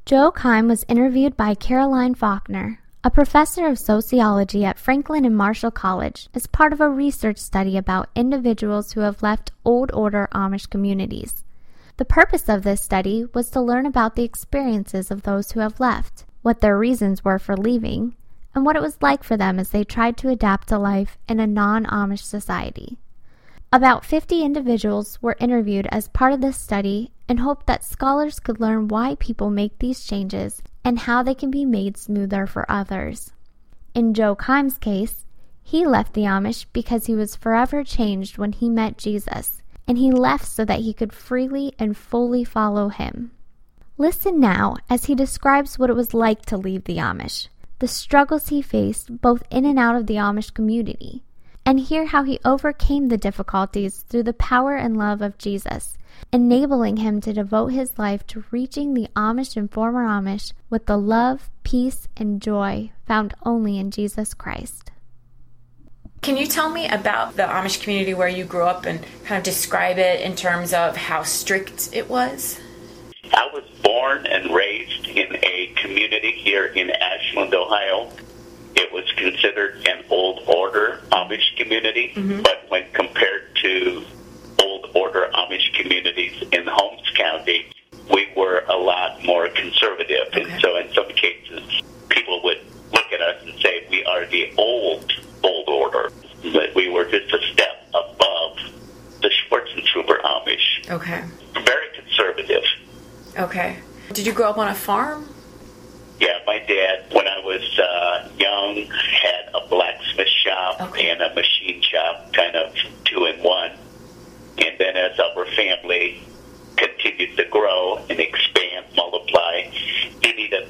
Joe Keim was interviewed by Caroline Faulkner, a professor of sociology at Franklin and Marshall College, as part of a research study about individuals who have left Old Order Amish communities. The purpose of this study was to learn about the experiences of those who have left, what their reasons were for leaving, and what it was like for them as they tried to adapt to life in a non-Amish society. About 50 individuals were interviewed as part of this study and hoped that scholars could learn why people make these changes and how they can be made smoother for others. In Joe Keim's case, he left the Amish because he was forever changed when he met Jesus, and he left so that he could freely and fully follow him. Listen now as he describes what it was like to leave the Amish, the struggles he faced both in and out of the Amish community, and hear how he overcame the difficulties through the power and love of Jesus, enabling him to devote his life to reaching the Amish and former Amish with the love, peace, and joy found only in Jesus Christ. Can you tell me about the Amish community where you grew up and kind of describe it in terms of how strict it was? I was born and raised in a community here in Ashland, Ohio. It was considered an old order Amish community, but when compared to old order Amish communities in Holmes County, we were a lot more conservative. Okay. And so in some cases, people would look at us and say, we are the old order. But we were just a step above the Schwarzentrooper Amish. Okay. Very conservative. Okay. Did you grow up on a farm? Yeah, my dad, when I was young, had a blacksmith shop and a machine shop, kind of 2 in 1. And then as our family continued to grow and expand, multiply, he needed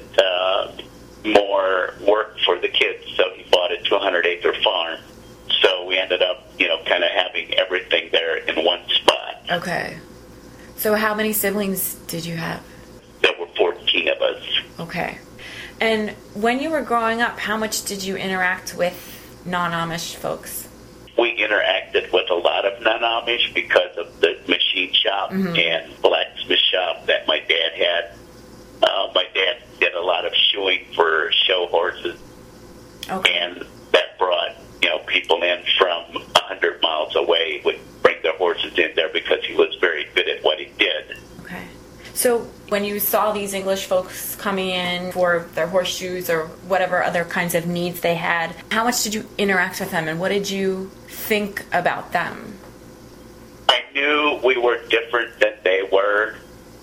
more work for the kids, so he bought a 200-acre farm. So we ended up, kind of having everything there in one spot. Okay. So how many siblings did you have? There were 14 of us. Okay. And when you were growing up, how much did you interact with non-Amish folks? We interacted with a lot of non-Amish because of the machine shop and blacksmith shop that my dad had. My dad did a lot of shoeing for show horses. Okay. And that brought, people in from 100 miles away, would bring their horses in there because he was very good at what he did. Okay. So when you saw these English folks coming in for their horseshoes or whatever other kinds of needs they had, how much did you interact with them and what did you think about them? I knew we were different than they were.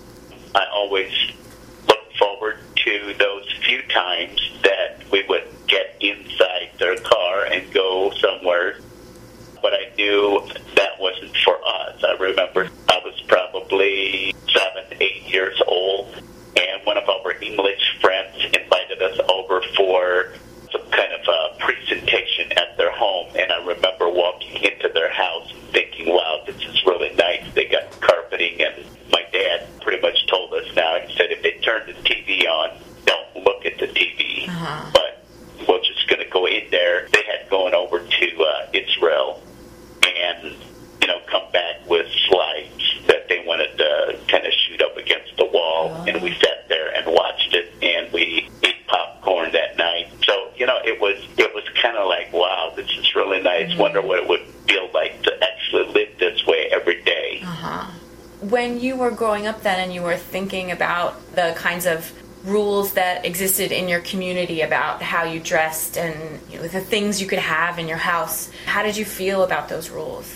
I always looked forward to those few times that we would get inside their car and go somewhere. But I knew that wasn't for us. I remember I was probably 7, 8 years old, and one of our English friends invited us over for some kind of a presentation at their home, and I remember walking into their house and thinking, wow, this is really nice. They got carpeting, and my dad pretty much told us now, he said, if they turn the TV on, don't look at the TV. But we're just going to go in there. They had gone over to Israel and, come back with slides that they wanted to kind of shoot up against the wall. And we sat there and watched it, and we ate popcorn that night. So, it was kind of like, wow, this is really nice. Wonder what it would feel like to actually live this way every day. When you were growing up then and you were thinking about the kinds of rules that existed in your community about how you dressed and the things you could have in your house, how did you feel about those rules?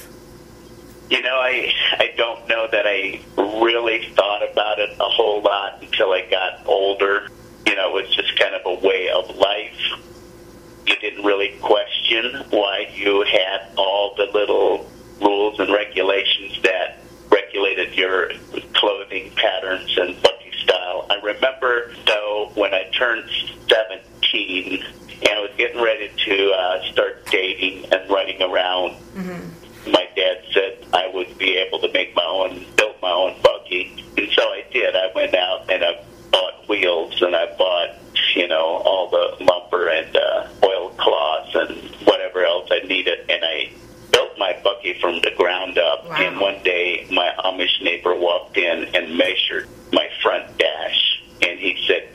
I don't know that I really thought about it a whole lot until I got older. It was just kind of a way of life. You didn't really question why you had all the little rules and regulations that regulated your clothing patterns and bucky style. I remember, though, when I turned 17 and I was getting ready to start dating and running around, my dad said I would be able to build my own buggy. And so I did. I went out and I bought wheels and I bought, all the lumber and oilcloths and whatever else I needed. And I built my buggy from the ground up. Wow. And one day my Amish neighbor walked in and measured my front dash. And he said,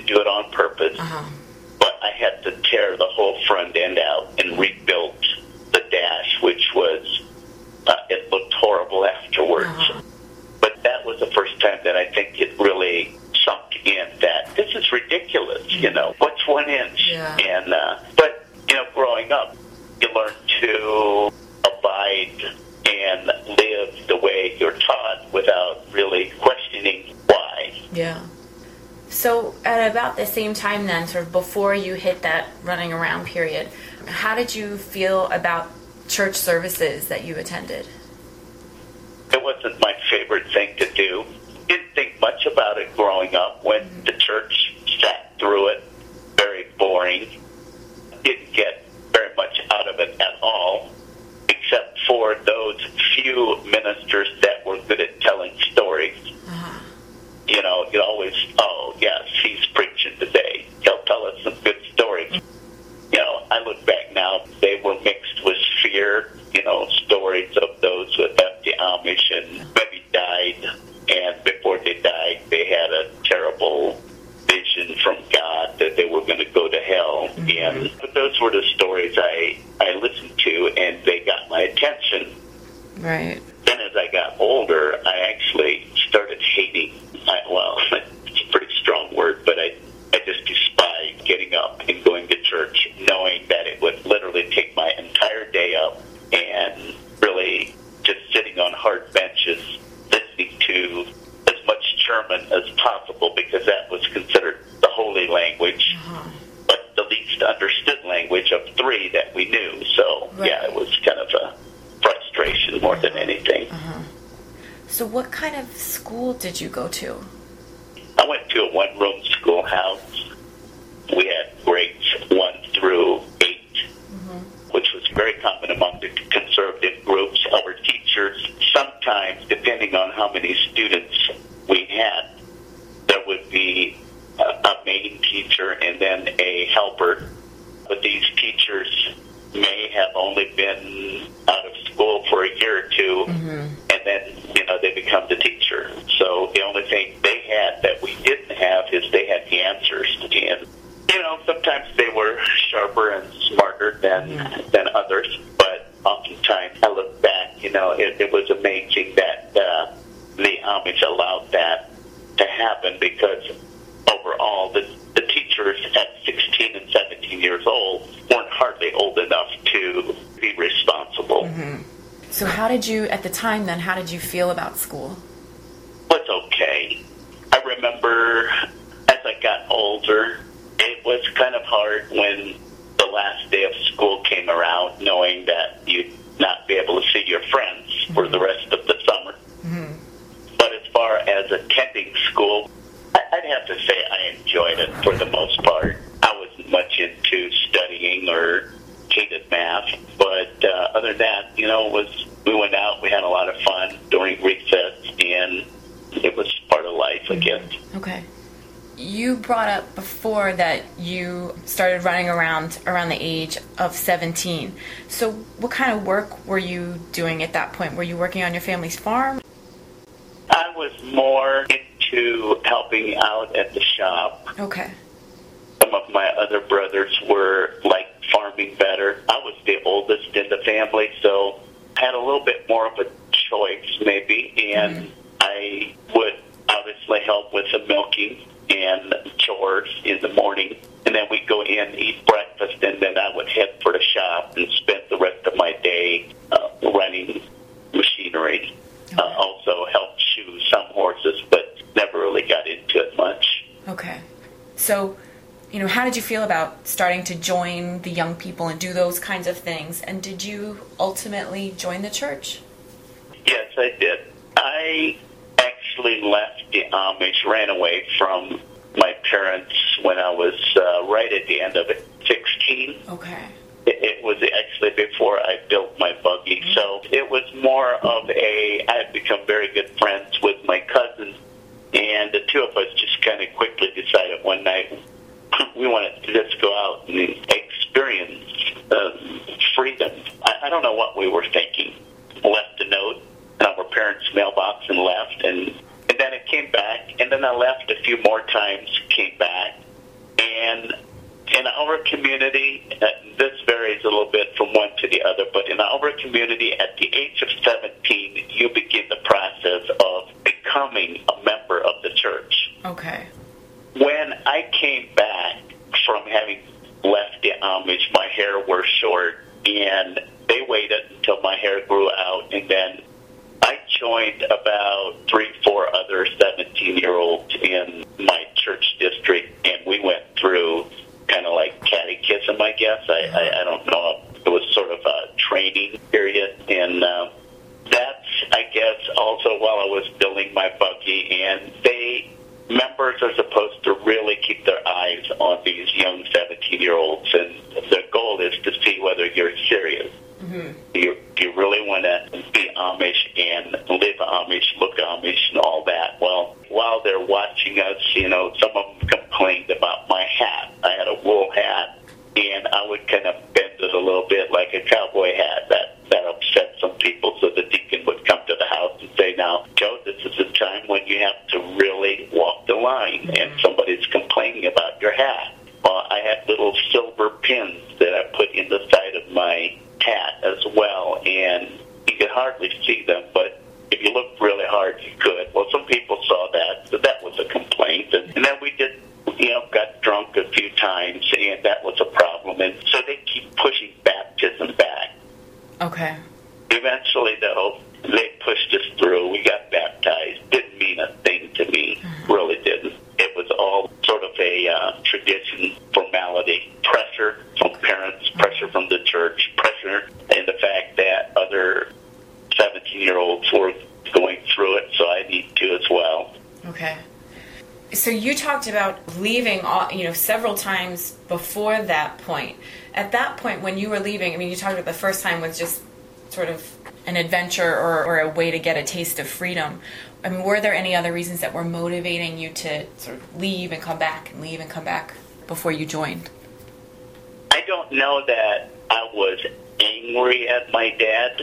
do it on purpose, but I had to tear the whole front end out and rebuild the dash, which was, it looked horrible afterwards. But that was the first time that I think it really sunk in that this is ridiculous, what's 1 inch? Yeah. And, but, growing up, you learn to abide and live the way you're taught without really questioning why. Yeah. So at about the same time then, sort of before you hit that running around period, how did you feel about church services that you attended? It wasn't my favorite thing to do. Didn't think much about it growing up. Went to church, sat through it, very boring. Didn't get very much out of it at all, except for those few ministers that were good at telling stories. You always, oh, yes, he's preaching today. He'll tell us some good stories. I look back now, they were mixed with fear, stories of those who left the Amish and maybe died, and before they died, they had a terrible vision from God that they were going to go to hell. But those were the stories I listened to, and they got my attention. Right. Then as I got older, I actually started hating, it's a pretty strong word, but I just despised getting up and going to church, knowing that it would literally take my entire day up and really just sitting on hard benches, listening to as much German as possible, because that was considered the holy language, but the least understood language of three that we knew. So, yeah, it was kind of a frustration more than anything. So what kind of school did you go to? I went to a one-room schoolhouse. We had grades 1 through 8, which was very common among the conservative groups. Our teachers, sometimes, depending on how many students we had, there would be a main teacher and then a helper. But these teachers may have only been out of school for a year or two, and then, they become the teacher. So the only thing they had that we didn't have is they had the answers. And, sometimes they were sharper and smarter than others, but oftentimes I look back, it was amazing that the Amish allowed that to happen, because overall the teachers at 16 and 17 years old weren't hardly old enough to be responsible. So how did you feel about school? It was okay. I remember as I got older, it was kind of hard when the last day of school came around, knowing that you'd not be able to see your friends for the rest of the summer. But as far as attending school, I'd have to say I enjoyed it for the most part. I wasn't much into studying or hated math, but other than that, we went out, we had a lot of fun during recess, and it was part of life, I guess. Okay. You brought up before that you started running around the age of 17. So what kind of work were you doing at that point? Were you working on your family's farm? I was more into helping out at the shop. Okay. Some of my other brothers were farming better. I was the oldest in the family, so I had a little bit more of a choice maybe, and I would obviously help with the milking and chores in the morning, and then we'd go in, eat breakfast, and then I would head for the shop and spend the rest of my day running machinery. Also helped shoe some horses, but never really got into it much. Okay. So, how did you feel about starting to join the young people and do those kinds of things? And did you ultimately join the church? Yes, I did. I actually left the Amish, ran away from my parents when I was right at the end of it, 16. Okay. It was actually before I built my buggy, so it was more of I had become very good friends with my cousins, and the two of us just kind of quickly decided one night we wanted to just go out and experience freedom. I don't know what we were thinking. Left a note in our parents' mailbox and left, and then it came back, and then I left a few more times, came back, And in our community, this varies a little bit from one to the other, but in our community, at the age of 17, you begin the process of becoming a member of the church. Okay. When I came back from having left the Amish, my hair was short, and they waited until my hair grew out, and then I joined about 3-4 other 17-year-olds in my church district, and we went through kind of like catechism, I guess. I don't know. It was sort of a training period, and that's, I guess, also while I was building my buggy, and members are supposed to really keep their eyes on these young 17-year-olds, and the goal is to see whether you're serious. Mm-hmm. Do you really want to be Amish and live Amish, look Amish, and all that? Well, while they're watching us, some of them complained about my hat. I had a wool hat, and I would kind of bend it a little bit like a cowboy hat. That upset some people, so the deacon would come to the house and say, "Now, Joe, this is a time when you have to really walk the line, and somebody's complaining about your hat." Well, I had little silver pins that I put in the side of my hat as well, and you could hardly see them, but if you looked really hard, you could. Well, some people saw that, so that was a complaint. And then we did, got drunk a few times, and that was a problem. And so they keep pushing baptism back. Okay. Eventually, though, they pushed us through. We got baptized. Didn't mean a thing to me. Really didn't. It was all sort of a tradition, formality, pressure from parents, pressure from the church, pressure in the fact that other 17-year-olds were going through it, so I need to as well. Okay. So you talked about leaving, several times before that point. At that point, when you were leaving, you talked about the first time was just sort of an adventure or a way to get a taste of freedom. Were there any other reasons that were motivating you to sort of leave and come back and leave and come back before you joined? I don't know that I was angry at my dad,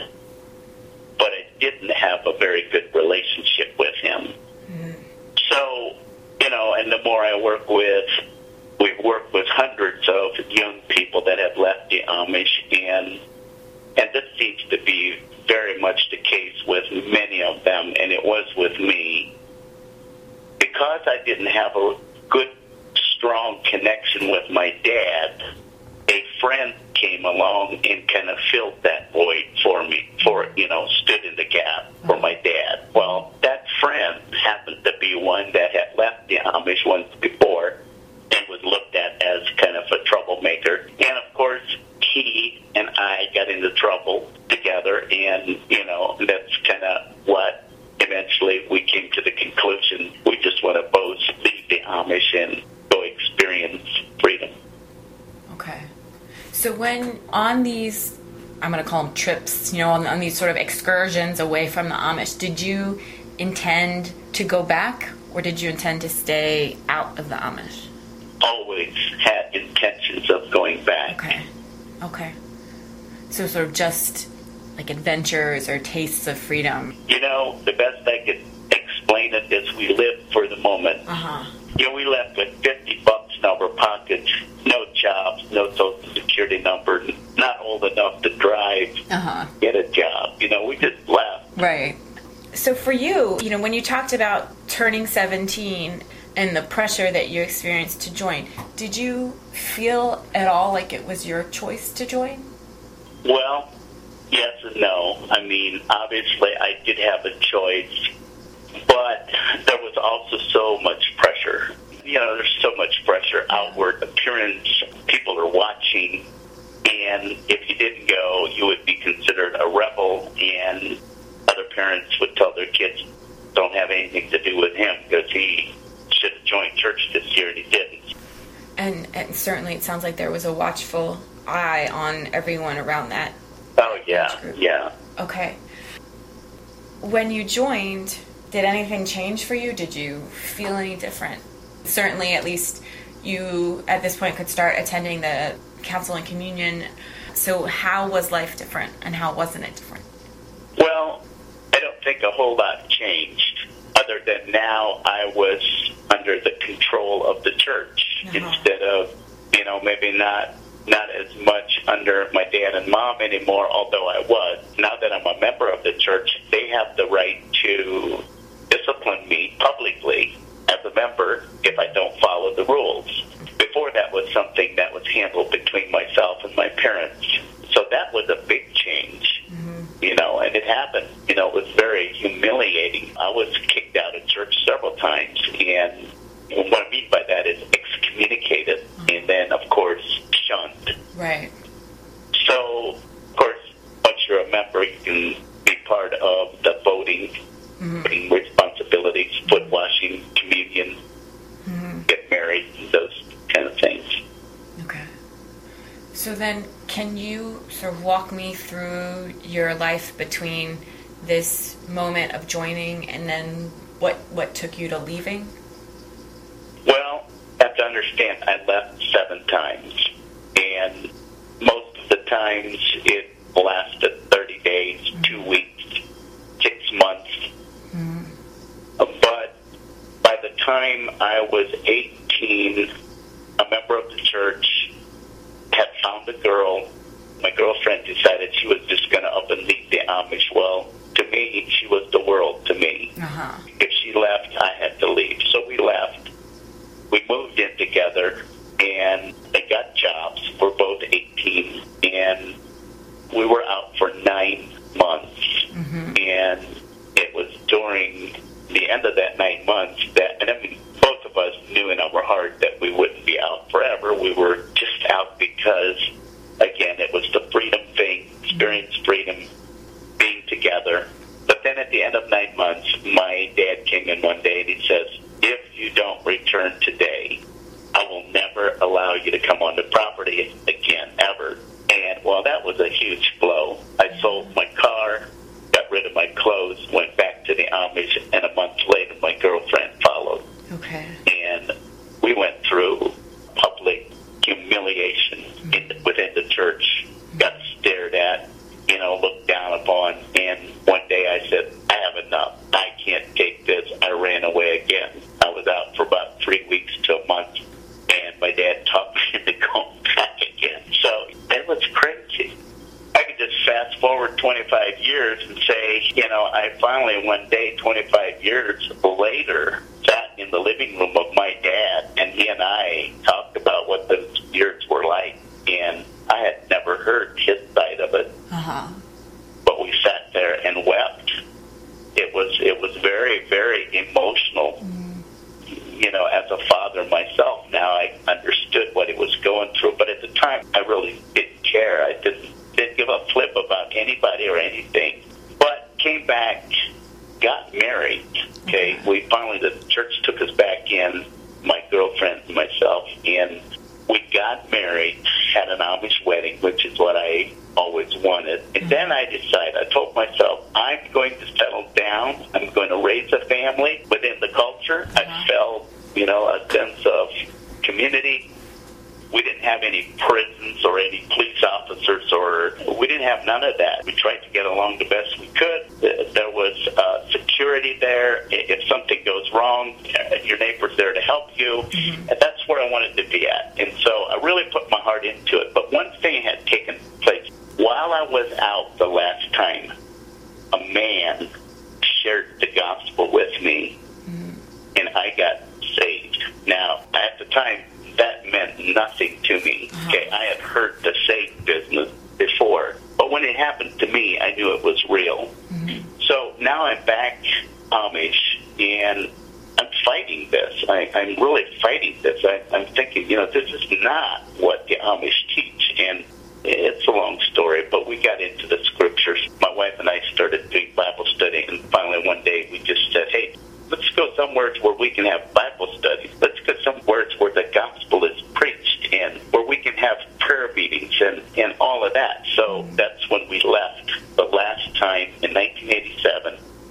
but I didn't have a very good relationship with him. Mm. So, and the more I work with, we've worked with hundreds of young people that have left the Amish, and this seems to be very much the case with many of them, and it was with me. Because I didn't have a good, strong connection with my dad, a friend came along and kind of filled that void for me, stood in the gap for my dad. Well, that friend happened to be one that had left the Amish once before and was looked at as kind of a troublemaker. And, of course, he and I got into trouble together, and, that's kind of what eventually we came to the conclusion we just want to both leave the Amish and go experience freedom. Okay. So when on these, I'm going to call them trips, on these sort of excursions away from the Amish, did you intend to go back, or did you intend to stay out of the Amish? Always had intentions of going back. Okay. So sort of just like adventures or tastes of freedom. The best I could explain it is we live for the moment. Uh-huh. We left with $50 in our pockets, no jobs, no social security number, not old enough to drive, get a job. We just left. Right. So for you, when you talked about turning 17 and the pressure that you experienced to join, did you feel at all like it was your choice to join? Well, yes and no. Obviously I did have a choice, but there was also so much pressure. There's so much pressure, outward appearance. People are watching, and if you didn't go, you would be considered a rebel, and other parents would tell their kids, don't have anything to do with him because he should have joined church this year, and he didn't. And certainly it sounds like there was a watchful eye on everyone around that. Oh, yeah. Okay. When you joined, did anything change for you? Did you feel any different? Certainly, at least you, at this point, could start attending the council and communion. So how was life different, and how wasn't it different? Well, I don't think a whole lot changed, other than now I was under the control of the church. instead of, maybe not as much under my dad and mom anymore, although I was. Now that I'm a member of the church, they have the right to discipline me publicly as a member if I don't follow the rules. Before, that was something that was handled between myself and my parents. So that was a big change, and it happened. It was very humiliating. I was kicked out of church several times, and what I mean by that is excommunicated, and then, of course, shunned. Right. So, of course, once you're a member, you can be part of the voting responsibilities, foot washing, communion, get married, those kind of things. Okay. So then, can you sort of walk me through your life between this moment of joining and then what took you to leaving? Well, you have to understand, I left 7 times, and most of the times it lasted 30 days, 2 weeks, 6 months. But by the time I was 18, a member of the church had found a girl. My girlfriend decided she was just going to up and leave the Amish. Well, to me, she was the world to me. If she left, I had to leave. So we left. We moved in together, and they got jobs. We're both 18, and we were out for 9 months. And it was during the end of that 9 months that, and I mean, both of us knew in our heart that we wouldn't be out forever. We were just out because, again, it was the freedom thing, experience freedom, being together. But then at the end of 9 months, my dad came in one day and he says, if you don't return today, I will never allow you to come on the property again, ever. And, well, that was a huge blow. I sold my car, got rid of my clothes, went back to the Amish, and a month later my girlfriend followed. Okay. And we went through public humiliation within the church, got stared at, looked down upon, and one day I said, I have enough. I can't take this. I ran away again. I was out for about 3 weeks to a month, and my dad talked me into going back again. So that was crazy. I could just fast forward 25 years and say, I finally one day, 25 years later, sat in the living room of my dad, and he and I talked about what those years were like, and I had never heard his side of it. But we sat there and wept. It was very, very emotional. As a father myself, now I understood what he was going through, but at the time I really didn't care. I didn't give a flip about anybody or anything. But came back, got married. Okay, the church took us back in, my girlfriend and myself, and we got married, had an Amish wedding, which is what I always wanted. And then I decided, I told myself, I'm going to settle down. I'm going to raise a family within the culture. I felt, a sense of community. We didn't have any prisons or any police officers, or we didn't have none of that. We tried to get along the best we could. There was security there. If something goes wrong, your neighbor's there to help you. And that's where I wanted to be at. And so I really put my heart into it. But one thing had taken place. While I was out the last time, a man shared the gospel with me, and I got saved. Now, at the time, that meant nothing to me. Okay, I had heard the save business before, but when it happened to me, I knew it was real. So now I'm back Amish, and I'm fighting this. I'm really fighting this. I'm thinking, this is not what the Amish teach, and it's a long story, but we got into the scriptures. My wife and I started doing Bible study, and finally one day we just said, hey, let's go somewhere where we can have Bible studies. Let's go somewhere where the gospel is preached and where we can have prayer meetings and all of that. So that's when we left the last time in 1987.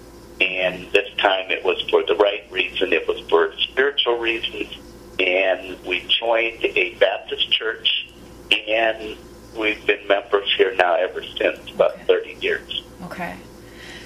And this time it was for the right reason. It was for spiritual reasons. And we joined a Baptist church, and we've been members here now ever since, about 30 years. Okay.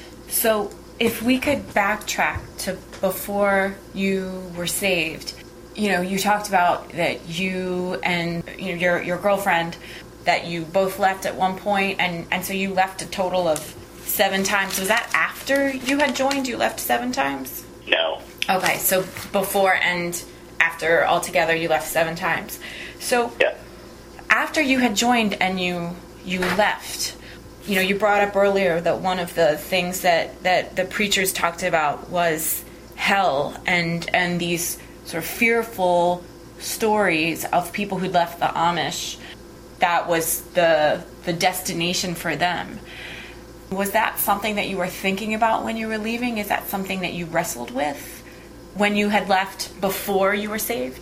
So if we could backtrack to before you were saved, you talked about that you and your girlfriend, that you both left at one point, and so you left a total of 7 times. Was that after you had joined? You left 7 times? No. Okay, so before and after altogether you left 7 times. So yeah. After you had joined and you left, you brought up earlier that one of the things that the preachers talked about was hell and these sort of fearful stories of people who'd left the Amish. That was the destination for them. Was that something that you were thinking about when you were leaving? Is that something that you wrestled with when you had left before you were saved?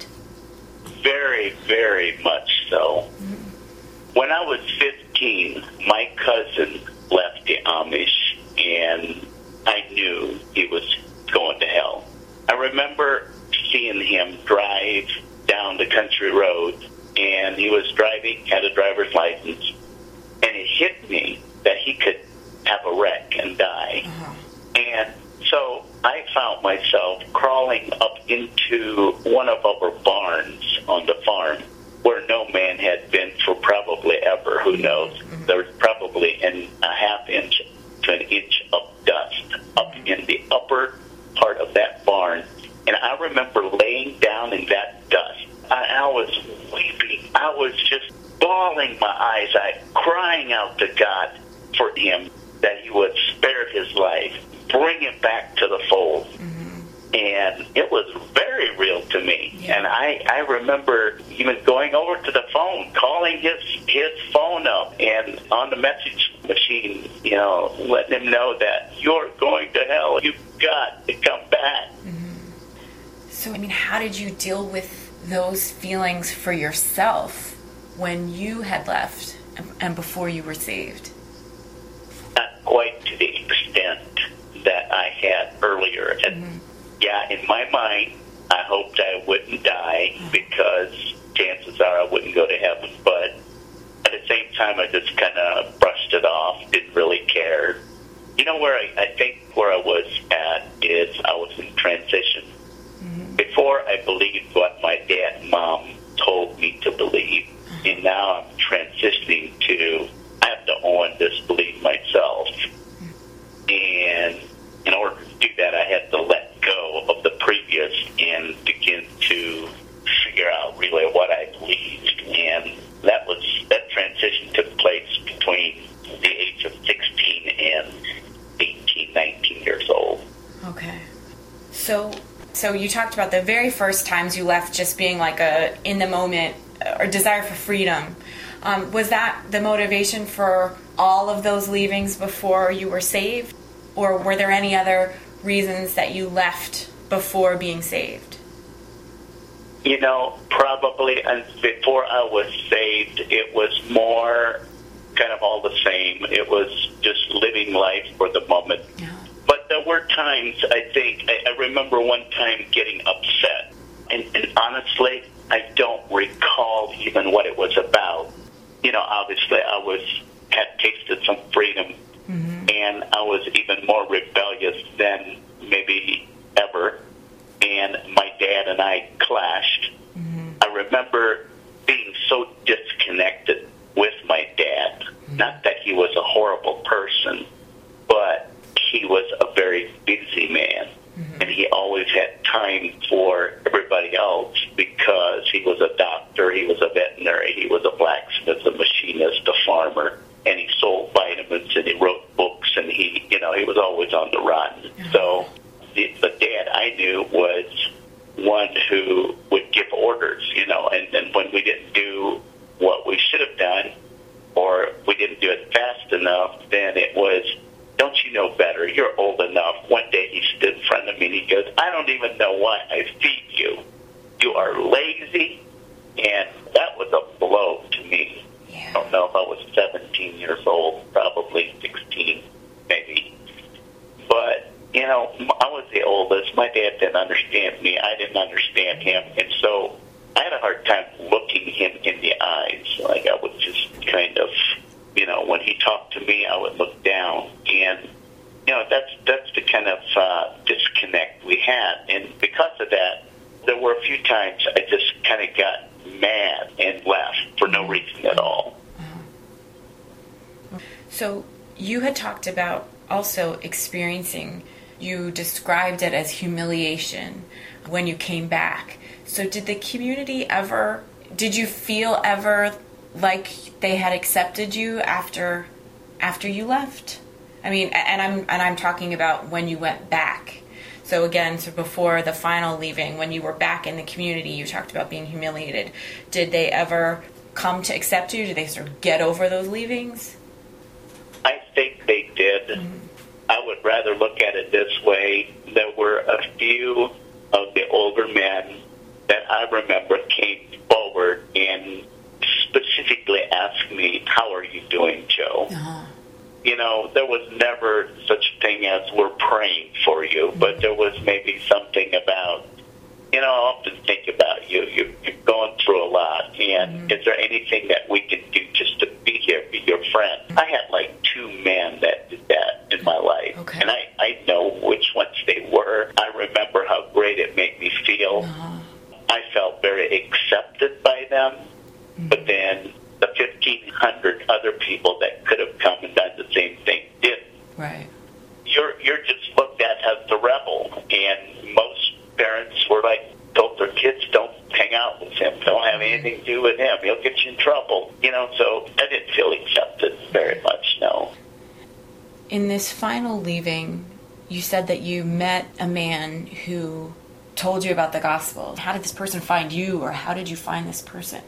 Very, very much so. Mm-hmm. When I was 15, my cousin left the Amish, and I knew he was going to hell. I remember seeing him drive down the country road, and he was driving, had a driver's license, and it hit me that he could have a wreck and die. Uh-huh. And so I found myself crawling up into one of our barns on the farm where no man had been for probably ever. Who knows? Mm-hmm. There was probably a half inch to an inch of dust up in the upper part of that barn. And I remember laying down in that dust. I was weeping. I was just bawling my eyes out, crying out to God for him that he would spare his life, bring him back to the fold. Mm-hmm. And it was very real to me. Yeah. And I remember even going over to the phone, calling his phone up, and on the message machine, letting him know that you're going to hell. You've got to come back. Mm-hmm. So, how did you deal with those feelings for yourself when you had left and before you were saved? Not quite to the extent that I had earlier. And in my mind, I hoped I wouldn't die because chances are I wouldn't go to heaven. But at the same time, I just kind of brushed it off, didn't really care. Where I think where I was at is I was in transition. Mm-hmm. Before, I believed what my dad and mom told me to believe. Mm-hmm. And now I'm transitioning to, I have to own this belief myself. Mm-hmm. And in order to do that, I had to let go of the previous and begin to figure out really what I believed. And that transition took place between the age of 16 and 18, 19 years old. Okay. So you talked about the very first times you left just being like a in the moment or desire for freedom. Was that the motivation for all of those leavings before you were saved? Or were there any other reasons that you left before being saved? Probably before I was saved, it was more kind of all the same. It was just living life for the moment. Yeah. But there were times, I remember one time getting upset. And honestly, I don't recall even what it was about. Obviously I had tasted some freedom. Mm-hmm. And I was even more rebellious than maybe ever. And my dad and I clashed. Mm-hmm. I remember being so disconnected with my dad. Mm-hmm. Not that he was a horrible person, but he was a very busy man. Mm-hmm. And he always had time for everybody else because he was a doctor, he was a veterinary, he was a blacksmith, a machinist, a farmer. And he sold vitamins and he wrote books and he was always on the run. Mm-hmm. So the dad I knew was one who would give orders, and when we didn't do what we should have done or we didn't do it fast enough, then it was, don't you know better? You're old enough. One day he stood in front of me and he goes, I don't even know why I feed you. You are lazy. And that was a blow to me. I don't know if I was 17 years old, probably 16, maybe. But, I was the oldest. My dad didn't understand me. I didn't understand him. And so I had a hard time looking him in the eyes. Like I would just kind of, when he talked to me, I would look down. And, that's the kind of disconnect we had. And because of that, there were a few times I just kind of got mad and left for no reason at all. So you had talked about also experiencing, you described it as humiliation when you came back. So did the community ever, did you feel ever like they had accepted you after you left? I mean, and I'm talking about when you went back. So again, so before the final leaving, when you were back in the community, you talked about being humiliated. Did they ever come to accept you? Did they sort of get over those leavings? I think they did. Mm-hmm. I would rather look at it this way. There were a few of the older men that I remember came forward and specifically asked me, "How are you doing, Joe?" Uh-huh. You know, there was never such a thing as "we're praying for you," but there was maybe something about, you know, I often think about you. You're going through a lot, and is there anything that we can do just to be here, be your friend? I had like 2 men that did that in my life, okay. And I know which ones they were. I remember how great it made me feel. Uh-huh. I felt very accepted by them, but then the 1,500 other people that could have come and done the same thing didn't. Right. You're just looked at as the rebel, and most parents were like, told their kids, don't hang out with him, don't have anything to do with him, he'll get you in trouble. You know, so I didn't feel accepted very much, no. In this final leaving, you said that you met a man who told you about the gospel. How did this person find you, or how did you find this person?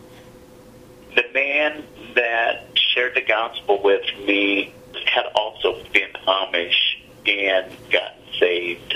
The man that shared the gospel with me had also been Amish and gotten saved.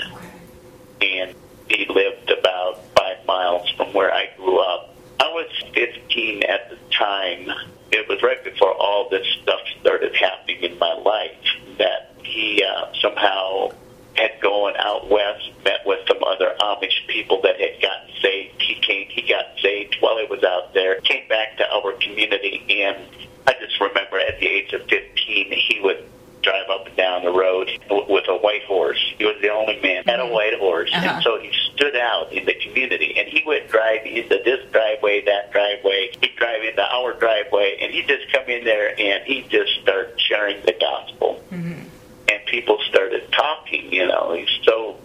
Okay. And he lived about 5 miles from where I grew up. I was 15 at the time. It was right before all this stuff started happening in my life that he somehow had gone out west, met with some other Amish people that had gotten saved. He got saved while he was out there, came back to our community, and I just remember at the age of 15, he would drive up and down the road with a white horse. He was the only man that had a white horse, and so he stood out in the community, and he would drive into this driveway, that driveway. He'd drive into our driveway, and he'd just come in there, and he'd just start sharing the gospel. Mm-hmm. And people started talking, you know, he's so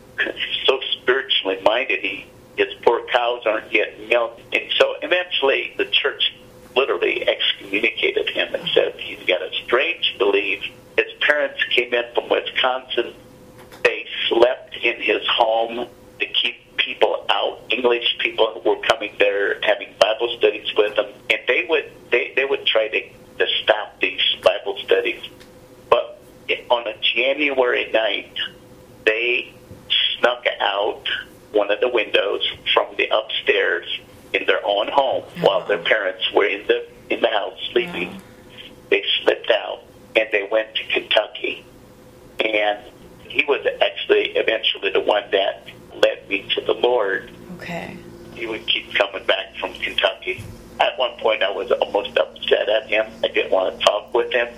spiritually minded, his poor cows aren't getting milk. And so eventually the church literally excommunicated him and said he's got a strange belief. His parents came in from Wisconsin. They slept in his home to keep people out. English people were coming there, having Bible studies with them, and they would try to stop these Bible studies. But on a January night, they snuck out one of the windows from the upstairs in their own home while their parents were in the house sleeping. They slipped out and they went to Kentucky. And he was actually eventually the one that led me to the Lord. Okay. He would keep coming back from Kentucky. At one point I was almost upset at him. I didn't want to talk with him.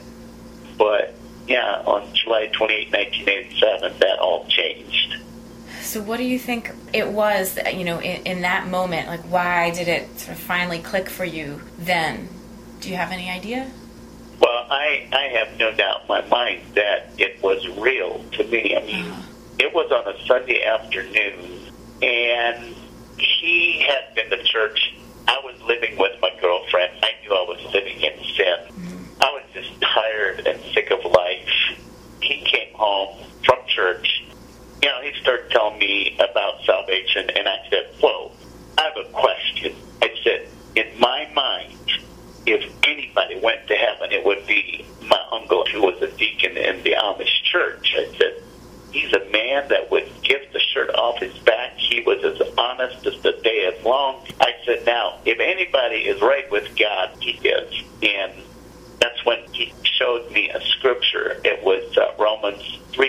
But yeah, on July 28, 1987, that all changed. So what do you think it was, you know, in that moment? Like, why did it sort of finally click for you then? Do you have any idea? Well, I have no doubt in my mind that it was real to me. I mean, It was on a Sunday afternoon, and he had been to church. I was living with my girlfriend. I knew I was living in sin. I was just tired and sick of life. He came home from church. You know, he started telling me about salvation, and I said, whoa, I have a question. I said, in my mind, if anybody went to heaven, it would be my uncle who was a deacon in the Amish church. I said, he's a man that would give the shirt off his back. He was as honest as the day is long. I said, now, if anybody is right with God, he is. And that's when he showed me a scripture. It was Romans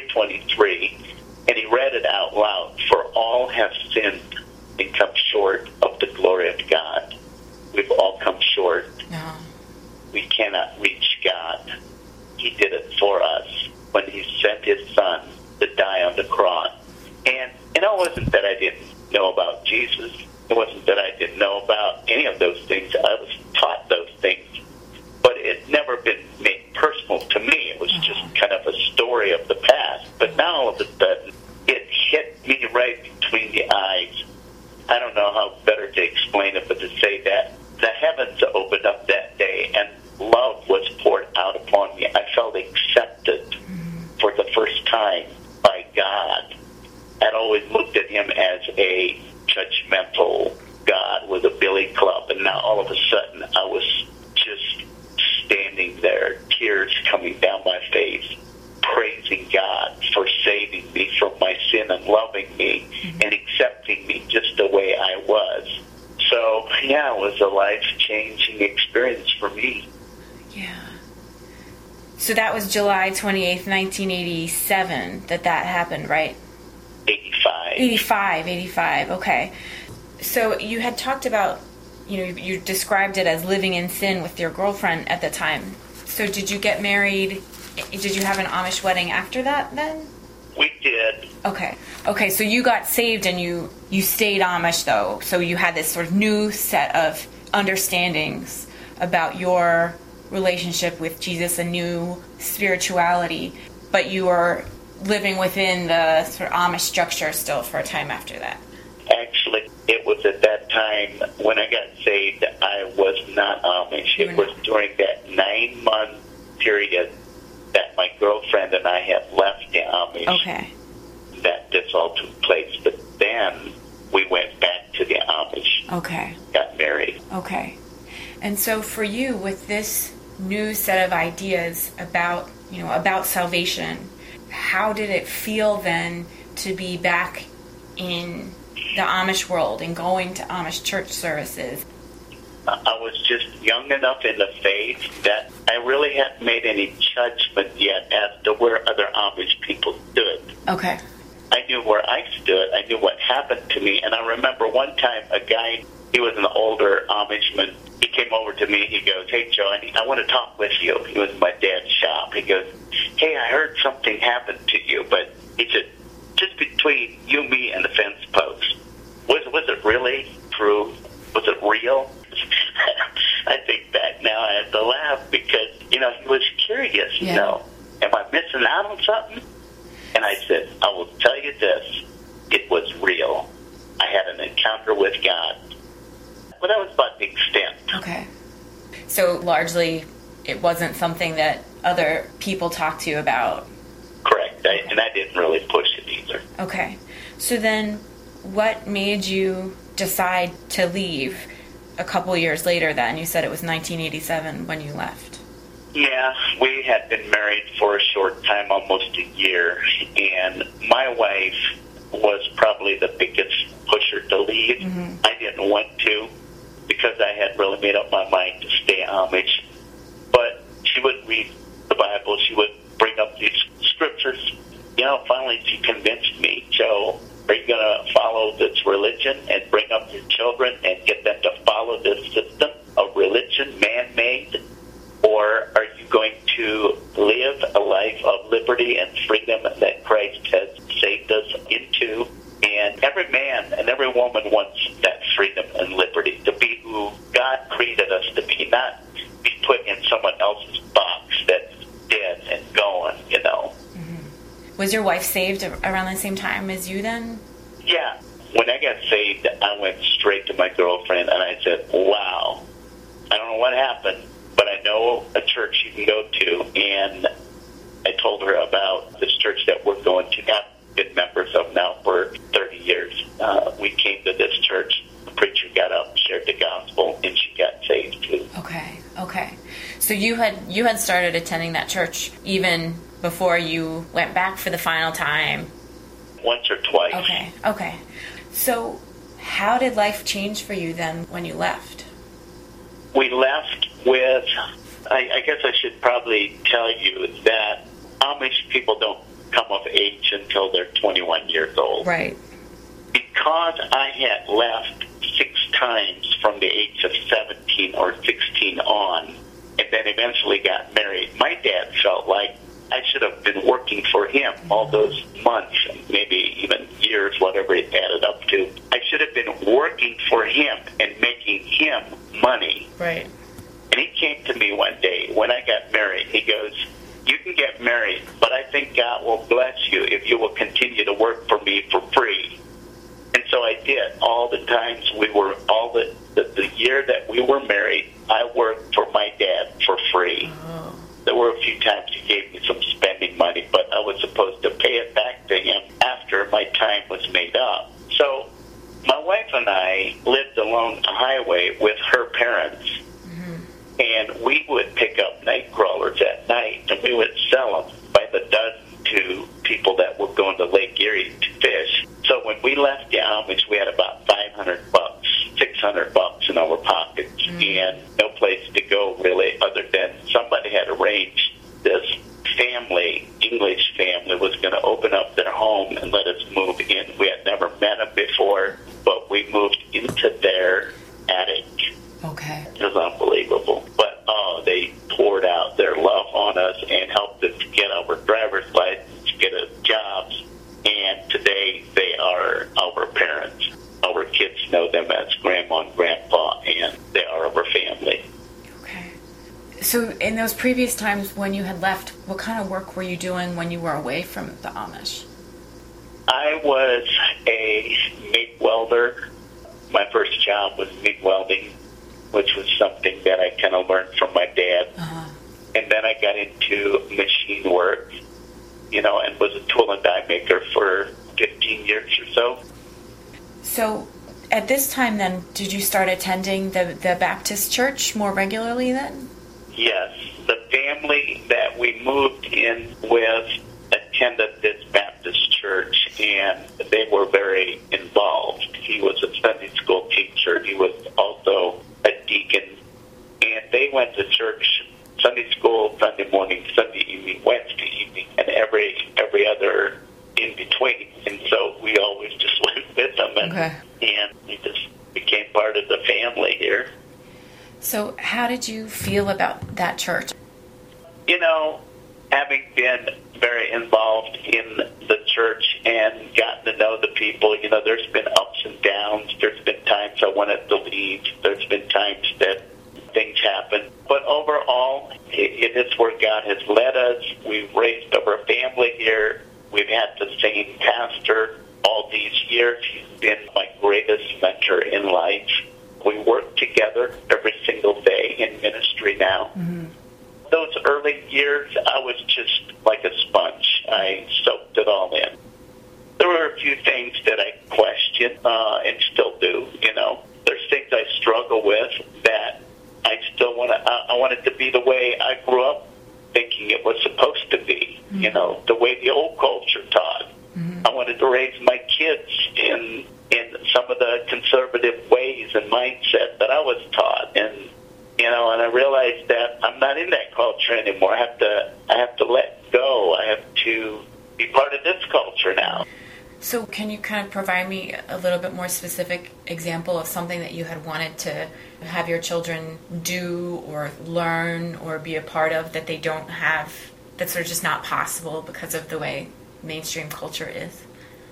3:23, and he read it out loud. For all have sinned and come short of the glory of God. We've all come short. No. We cannot reach God. He did it for us when he sent his son to die on the cross. And it wasn't that I didn't know about Jesus. It wasn't that I didn't know about any of those things. I was taught those things. But it never been made personal to me. It was just kind of a story of the past. But now all of a sudden, it hit me right between the eyes. I don't know how better to explain it, but to say that the heavens opened up that day and love was poured out upon me. I felt accepted for the first time by God. I'd always looked at him as a judgmental God with a billy club, and now all of a sudden I was just standing there, tears coming down my face, praising God for saving me from my sin and loving me and accepting me just the way I was. So, yeah, it was a life-changing experience for me. Yeah. So that was July 28th, 1987 that happened, right? 85, okay. So you had talked about, you described it as living in sin with your girlfriend at the time. So did you get married, did you have an Amish wedding after that then? We did. Okay, so you got saved and you stayed Amish though. So you had this sort of new set of understandings about your relationship with Jesus, a new spirituality, but you were living within the sort of Amish structure still for a time after that. Actually, it was at that time when I got saved, I was not Amish. It was during that 9-month period that my girlfriend and I had left the Amish. Okay. That this all took place. But then we went back to the Amish. Okay. Got married. Okay. And so for you, with this new set of ideas about salvation, how did it feel then to be back in the Amish world and going to Amish church services? I was just young enough in the faith that I really hadn't made any judgment yet as to where other Amish people stood. Okay. I knew where I stood. I knew what happened to me. And I remember one time a guy, he was an older Amishman, he came over to me, he goes, "Hey, Joe, I want to talk with you." He was in my dad's shop. He goes, "Hey, I heard something happened to you," but he said, "Just between you, me, and the fence post. Was it really true? Was it real?" I think back now, I have to laugh because, he was curious, am I missing out on something? And I said, "I will tell you this, it was real. I had an encounter with God." But that was about the extent. Okay. So largely, it wasn't something that other people talked to you about. Correct. And I didn't really push it either. Okay. So then, what made you decide to leave a couple years later then? You said it was 1987 when you left. Yeah, we had been married for a short time, almost a year, and my wife was probably the biggest pusher to leave. Mm-hmm. I didn't want to because I had really made up my mind to stay Amish. But she would read the Bible. She would bring up these scriptures. Finally she convinced me, "Joe, are you going to follow this religion and bring up your children and get them to follow this system of religion, man-made? Or are you going to live a life of liberty and freedom that Christ has saved us into?" And every man and every woman wants that freedom and liberty to be who God created us to be, not be put in someone else's box that's dead and gone, Mm-hmm. Was your wife saved around the same time as you then? Yeah. When I got saved, I went straight to my girlfriend and I said, "Wow, I don't know what happened, but I know a church you can go to." And I told her about this church that we're going to, have been members of now for 30 years. We came to this church, the preacher got up, shared the gospel, and she got saved too. Okay. So you had started attending that church even before you went back for the final time? Once or twice. Okay. So how did life change for you then when you left? We left with, I guess I should probably tell you that Amish people don't come of age until they're 21 years old. Right. Because I had left 6 times from the age of 17 or 16 on, and then eventually got married, my dad felt like I should have been working for him all those months, maybe even years, whatever it added up to. I should have been working for him and making him money. Right. And he came to me one day when I got married. He goes, "You can get married, but I think God will bless you if you will continue to work for me for free." And so I did. All the times the year that we were married, I worked for my dad for free. Oh. There were a few times he gave me some spending money, but I was supposed to pay it back to him after my time was made up. So my wife and I lived along the highway with her parents, and we would pick up night crawlers at night, and we would sell them by the dozen to people that were going to Lake Erie to fish. So when we left the Amish, we had about $500, $600 in our pockets, and no place to go really, other than somebody had arranged this family, English family, was going to open up their home and let us move in. We had never met them before, but we moved into their attic. Okay. It was unbelievable. But, they poured out their love on us and helped us to get our driver's license, get us jobs, and today they are our parents. Our kids know them as Grandma and Grandpa, and they are our family. Okay. So in those previous times when you had left, what kind of work were you doing when you were away from the Amish? I was a MIG welder. My first job was MIG welding, which was something that I kind of learned from my dad. And then I got into machine work, and was a tool and die maker for 15 years or so. So at this time then, did you start attending the Baptist church more regularly then? Yes. The family that we moved in with attended this Baptist church, and they were very involved. He was a Sunday school teacher. He was also a deacon, and they went to church Sunday school, Sunday morning, Sunday evening, Wednesday evening, and every other in between. And so we always just went with them, and we just became part of the family here. So how did you feel about that church? Having been very involved in the church and gotten to know the people, there's been ups and downs. There's been times I wanted to leave. There's been times that things happen. But overall, it is where God has led us. We've raised our family here. We've had the same pastor all these years. He's been my greatest mentor in life. We work together every single day in ministry now. Those early years, I was just like a sponge. I soaked it all in. There were a few things that I questioned and still do. There's things I struggle with that I still I want it to be the way I grew up thinking it was supposed to be. The way the old culture taught. I wanted to raise my kids in some of the conservative ways and mindset that I was taught, and I realized that I'm not in that culture anymore. I have to let go. I have to be part of this culture now. So can you kind of provide me a little bit more specific example of something that you had wanted to have your children do or learn or be a part of that they don't have, that's sort of just not possible because of the way mainstream culture is?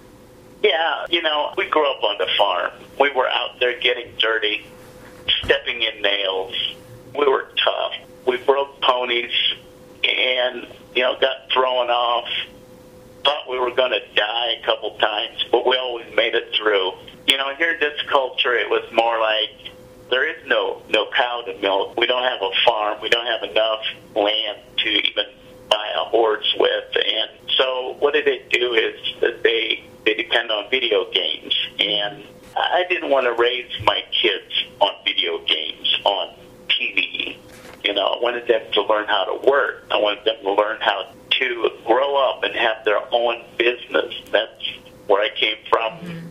Yeah, we grew up on the farm. We were out there getting dirty, stepping in nails. We were tough. We broke ponies and, got thrown off. Thought we were going to die a couple times, but we always made it through. Here in this culture, it was more like there is no cow to milk. We don't have a farm. We don't have enough land to even buy a horse with. And so what do? Is that they depend on video games. And I didn't want to raise my kids on video games, on TV. I wanted them to learn how to work. I wanted them to learn how to grow up and have their own business. That's where I came from.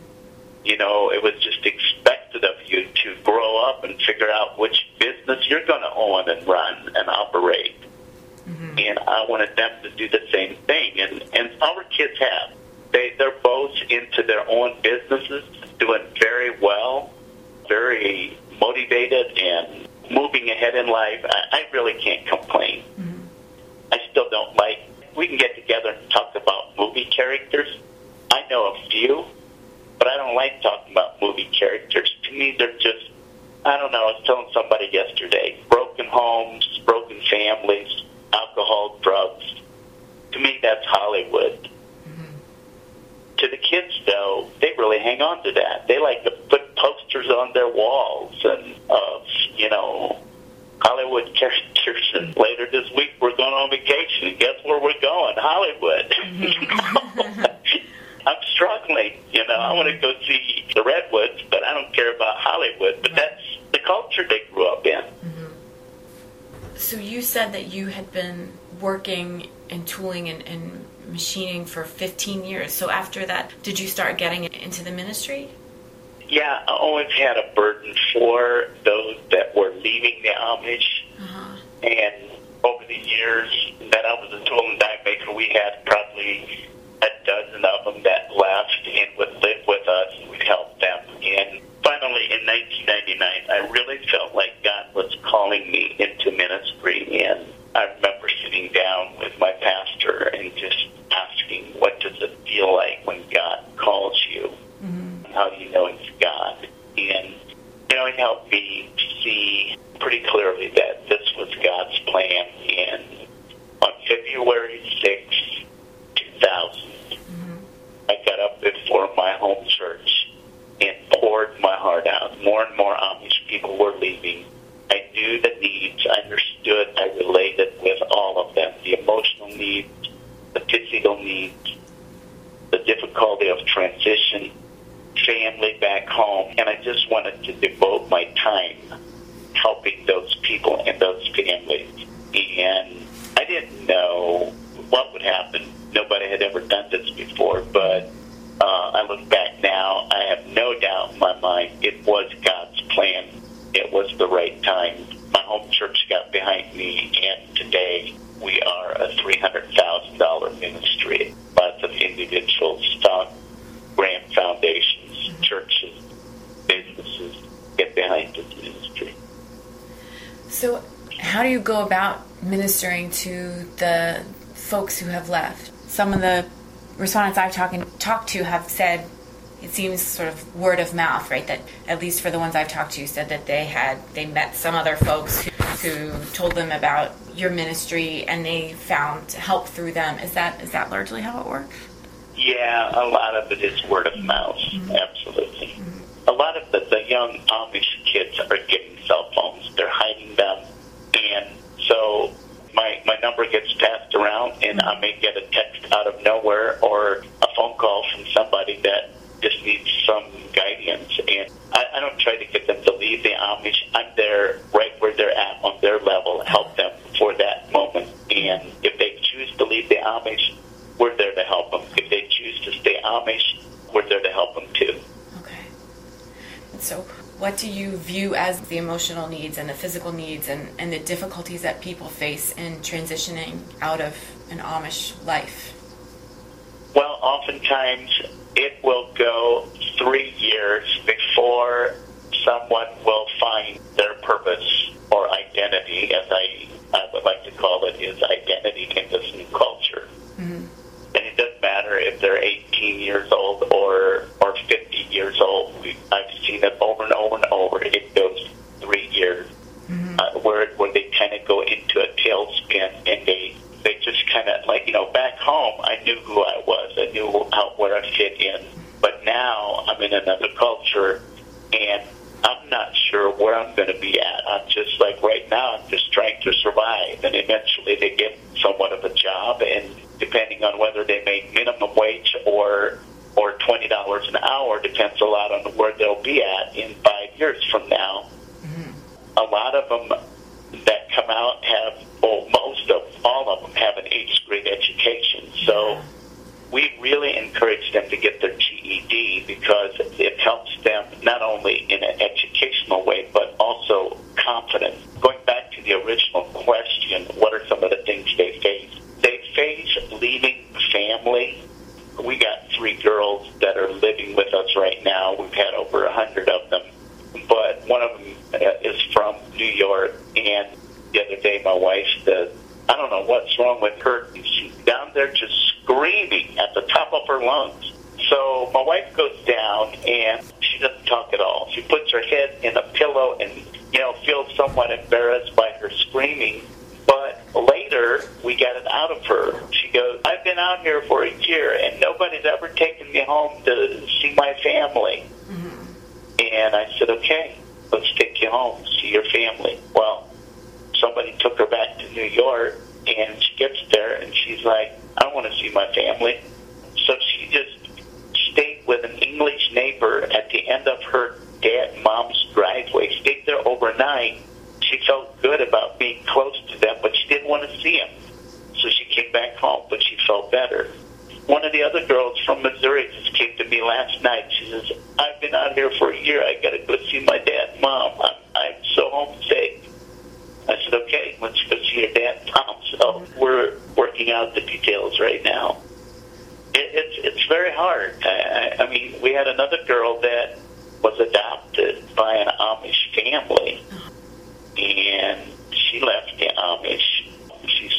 It was just expected of you to grow up and figure out which business you're going to own and run and operate. And I wanted them to do the same thing. And our kids have. They're both into their own businesses, doing very well, very motivated and moving ahead in life. I really can't complain. I still don't like. We can get together and talk about movie characters. I know a few, but I don't like talking about movie characters. To me, they're just, I don't know, I was telling somebody yesterday, broken homes, broken families, alcohol, drugs. To me, that's Hollywood. To the kids, though, they really hang on to that. They like to put posters on their walls and of, Hollywood characters. And later this week, we're going on vacation. Guess where we're going? Hollywood. I'm struggling. I want to go see the Redwoods, but I don't care about Hollywood. But that's the culture they grew up in. So you said that you had been working in tooling and machining for 15 years. So after that, did you start getting into the ministry? Yeah, I always had a burden for those that were leaving the Amish. And over the years that I was a tool and die maker, we had probably a dozen of them that left and would live with us, and we'd help them. And finally, in 1999, I really felt like God was calling me into ministry. And I remember sitting down with my pastor and just asking, what does it feel like when God calls you? How do you know it's God? And, he helped me see pretty clearly that this was God's plan. And on February 6, 2000, I got up before my home church and poured my heart out. More and more Amish people were leaving. I knew the needs. I understood. I related with all of them. The emotional needs, the physical needs, the difficulty of transition, family back home. And I just wanted to devote my time helping those people and those families. And I didn't know what would happen. Nobody had ever done this before, but I look back now, I have no doubt in my mind it was God's plan. It was the right time. My home church got behind me, and today we are a $300,000 ministry. Lots of individuals, grant foundations, churches, businesses get behind this ministry. So how do you go about ministering to the folks who have left? Some of the respondents I've talked to have said it seems sort of word of mouth, right? That at least for the ones I've talked to, said that they met some other folks who told them about your ministry and they found help through them. Is that largely how it works? Yeah, a lot of it is word of mouth. Absolutely. A lot of the young Amish kids are getting cell phones. They're hiding them, and so my number gets passed around, and I may get a text out of nowhere or a phone call from somebody that just needs some guidance. And I don't try to get them to leave the Amish. I'm there right where they're at on their level, help them for that moment. And if they choose to leave the Amish, we're there to help them. If they choose to stay Amish, we're there to help them too. Okay. So what do you view as the emotional needs and the physical needs and the difficulties that people face in transitioning out of an Amish life? Well, oftentimes it will go 3 years before someone will find their purpose or identity, as I would like to call it, is identity in this new culture. And it doesn't matter if they're 18 years old or 50 years old. I've seen it over and over and over. It goes 3 years where they kind of go into a tailspin, and they just kind of like, back home I knew who I was. I knew where I fit in. But now I'm in another culture, and I'm not sure where I'm going to be at. I'm just like right now, I'm just trying to survive. And eventually they get somewhat of a job, and depending on whether they make minimum wage or $20 an hour, depends a lot on where they'll be at in 5 years from now. A lot of them that come out have, all of them have an 8th grade education. So we really encourage them to get their GED because it helps them not only in an educational way, but also confidence. Going back to the original question, what are some of the things they face? They face leaving family. We got 3 girls that are living with us right now. We've had over 100 of them. But one of them is from New York, and the other day my wife said, I don't know what's wrong with her. She's down there just screaming at the top of her lungs. So my wife goes down, and she she doesn't talk at all. She puts her head in a pillow and, feels somewhat embarrassed by her screaming. But later, we got it out of her. She goes, I've been out here for a year, and nobody's ever taken me home to see my family. And I said, okay, let's take you home, see your family. Well, somebody took her back to New York, and she gets there, and she's like, I don't want to see my family. So she just stayed with an English neighbor at the end of her dad and mom's driveway, stayed there overnight. She felt good about being close to them, but she didn't want to see them. So she came back home, but she felt better. One of the other girls from Missouri just came to me last night. She says, I've been out here for a year. I got to go see my dad and mom. I'm so homesick. I said, okay, let's go see your dad and mom. So we're working out the details right now. It's very hard. I mean, we had another girl that was adopted by an Amish family, and she left the Amish. She's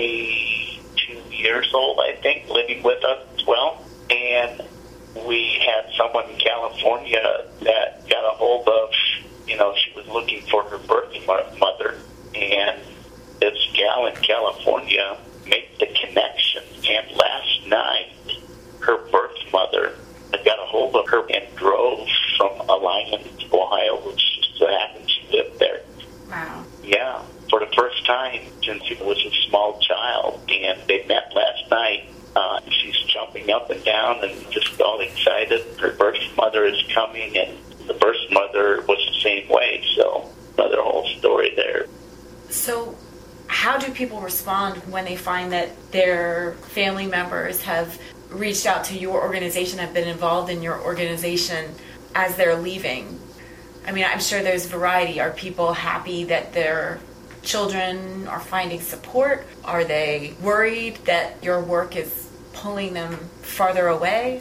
22 years old, I think, living with us as well. And we had someone in California that got a hold of, she was looking for her birth mother. And this gal in California made the connection. And last night, her birth mother got a hold of her and drove from Alliance, Ohio, which just so happened she lived there. Wow. Yeah, for the first time since she was a small child. And they met last night. She's jumping up and down and just all excited. Her birth mother is coming, and the birth mother was the same way. So another whole story there. So how do people respond when they find that their family members have reached out to your organization, have been involved in your organization as they're leaving? I mean, I'm sure there's variety. Are people happy that their children are finding support? Are they worried that your work is pulling them farther away?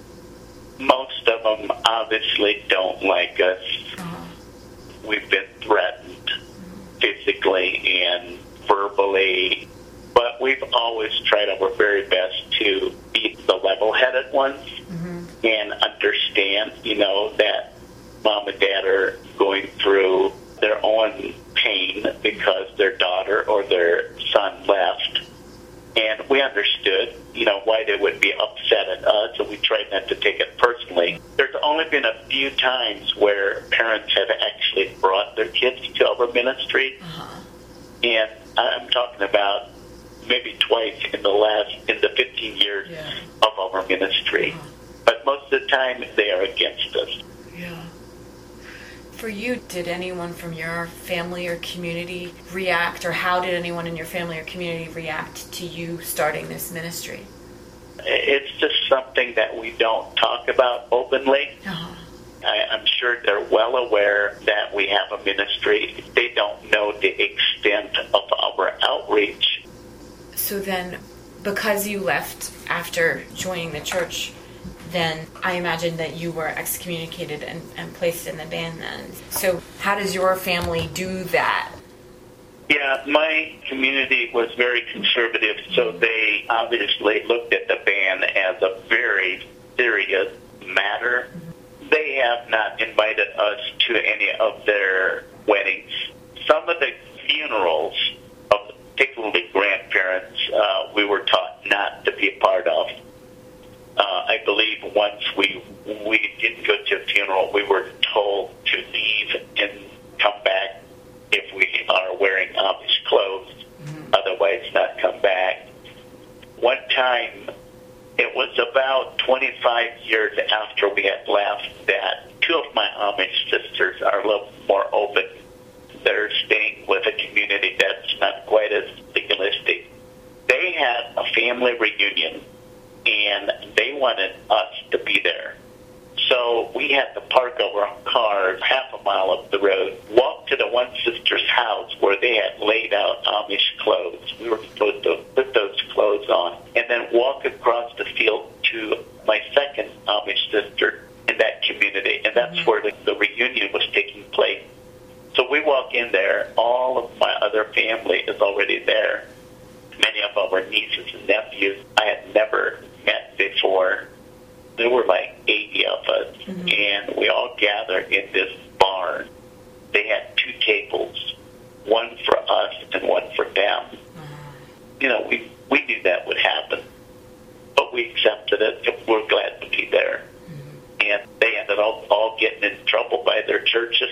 Most of them obviously don't like us. We've been threatened physically and verbally, but we've always tried our very best to be the level-headed ones and understand, that mom and dad are going through their own pain because their daughter or their son left. And we understood, why they would be upset at us, and we tried not to take it personally. There's only been a few times where parents have actually brought their kids to our ministry. And I'm talking about maybe twice in the 15 years of our ministry. But most of the time, they are against us. Yeah. For you, did anyone from your family or community react, or how did anyone in your family or community react to you starting this ministry? It's just something that we don't talk about openly. I'm sure they're well aware that we have a ministry. They don't know the extent of our outreach. So then, because you left after joining the church, then I imagine that you were excommunicated and placed in the ban then. So how does your family do that? Yeah, my community was very conservative, so they obviously looked at the ban as a very serious matter. They have not invited us to any of their weddings. Some of the funerals of particularly grandparents, we were taught not to be a part of. I believe once we didn't go to a funeral, we were told to leave and come back if we are wearing Amish clothes, otherwise not come back. One time, it was about 25 years after we had left that two of my Amish sisters are a little more open. They're staying with a community that's not quite as legalistic. They had a family reunion, and they wanted us to be there. So we had to park our car half a mile up the road, walk to the one sister's house where they had laid out Amish clothes. We were supposed to put those clothes on, and then walk across the field to my second Amish sister in that community, and that's where the reunion was taking place. So we walk in there, all of my other family is already there. Many of our nieces and nephews I had never met before. There were like 80 of us. and we all gathered in this barn. They had 2 tables, one for us and one for them. You know, we knew that would happen, but we accepted it, and we're glad to be there. And they ended up all getting in trouble by their churches,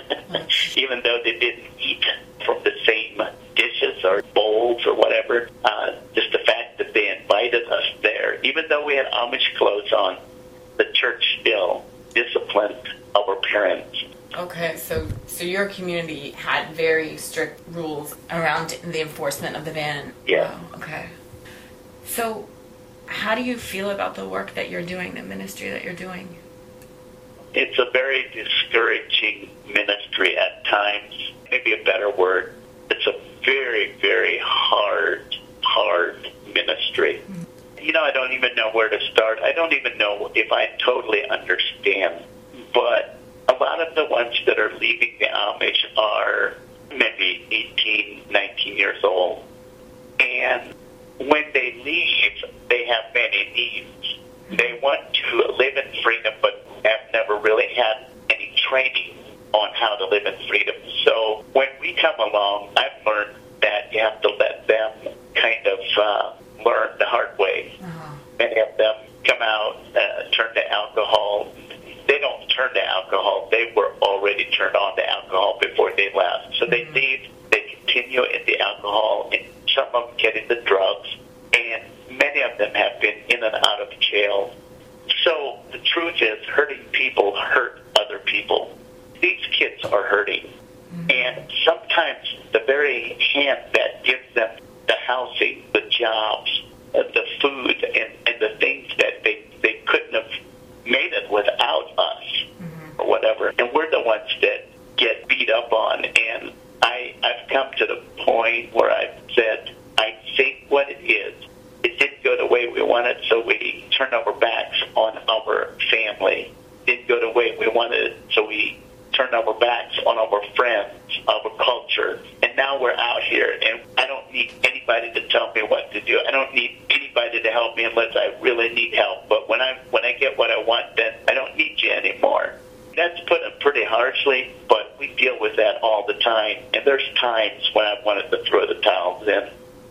even though they didn't eat from the same dishes or bowls or whatever. Just the fact that they invited us there, even though we had Amish clothes on, the church still disciplined our parents. Okay, so your community had very strict rules around the enforcement of the ban. Yeah. Wow, okay. So how do you feel about the work that you're doing, the ministry that you're doing? It's a very discouraging ministry at times. Maybe a better word. It's a very, very hard ministry. You know, I don't even know where to start. I don't even know if I totally understand. But a lot of the ones that are leaving the Amish are maybe 18, 19 years old. And when they leave, they have many needs. They want to live in freedom, but have never really had any training on how to live in freedom. So when we come along, I've learned that you have to let them kind of learn the hard way. Many of them come out, turn to alcohol. They don't turn to alcohol. They were already turned on to alcohol before they left. So they leave, they continue in the alcohol, and some of them get into drugs, and many of them have been in and out of jail. So the truth is, hurting people hurt other people. These kids are hurting. And sometimes the very hand that gives them the housing, the jobs, the food, and the things that they couldn't have made it without us or whatever. And we're the ones that get beat up on. And I've come to the point where I've said, I think what it is, it didn't go the way we wanted, so we turned our backs on our family. It didn't go the way we wanted, so we turned our backs on our friends, our culture. And now we're out here, and I don't need anybody to tell me what to do. I don't need anybody to help me unless I really need help. But when I get what I want, then I don't need you anymore. That's put it pretty harshly, but we deal with that all the time. And there's times when I wanted to throw the towels in.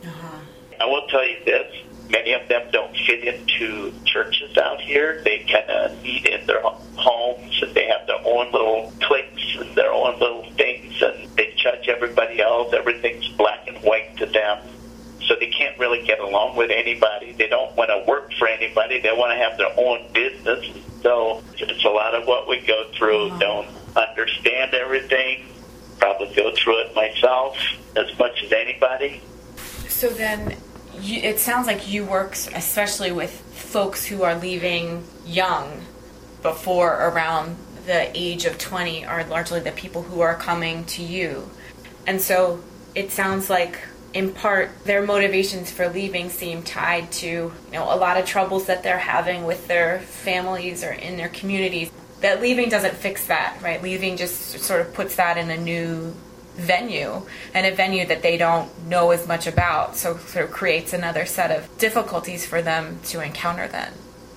I will tell you this, many of them don't fit into churches out here. They kind of meet in their homes, and they have their own little cliques and their own little things, and they judge everybody else. Everything's black and white to them. So they can't really get along with anybody. They don't want to work for anybody. They want to have their own business. So it's a lot of what we go through. Don't understand everything. Probably go through it myself as much as anybody. So then it sounds like you work especially with folks who are leaving young, before around the age of 20 are largely the people who are coming to you. And so it sounds like, in part, their motivations for leaving seem tied to, a lot of troubles that they're having with their families or in their communities. That leaving doesn't fix that, right? Leaving just sort of puts that in a new venue, and a venue that they don't know as much about, so sort of creates another set of difficulties for them to encounter then.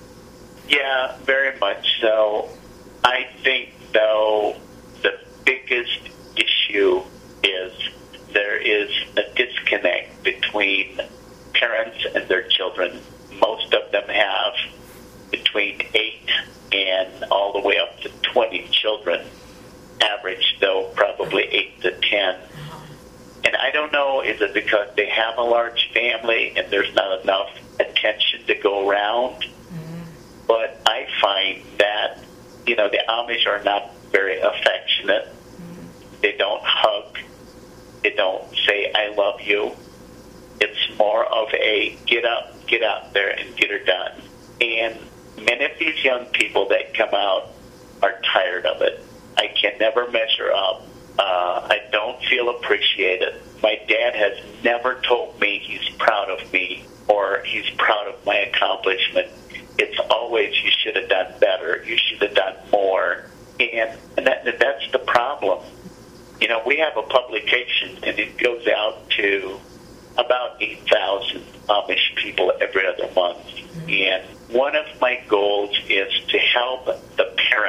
Yeah, very much so. I think, though, the biggest issue is there is a disconnect between parents and their children. Most of them have between 8 and all the way up to 20 children. Average, though, probably 8 to 10. And I don't know, is it because they have a large family and there's not enough attention to go around? But I find that, the Amish are not very affectionate. They don't hug. They don't say, I love you. It's more of a get out there and get her done. And many of these young people that come out are tired of it. I can never measure up. I don't feel appreciated. My dad has never told me he's proud of me or he's proud of my accomplishment. It's always, you should have done better. You should have done more. And that's the problem. We have a publication, and it goes out to about 8,000 Amish people every other month. And one of my goals is to help the parents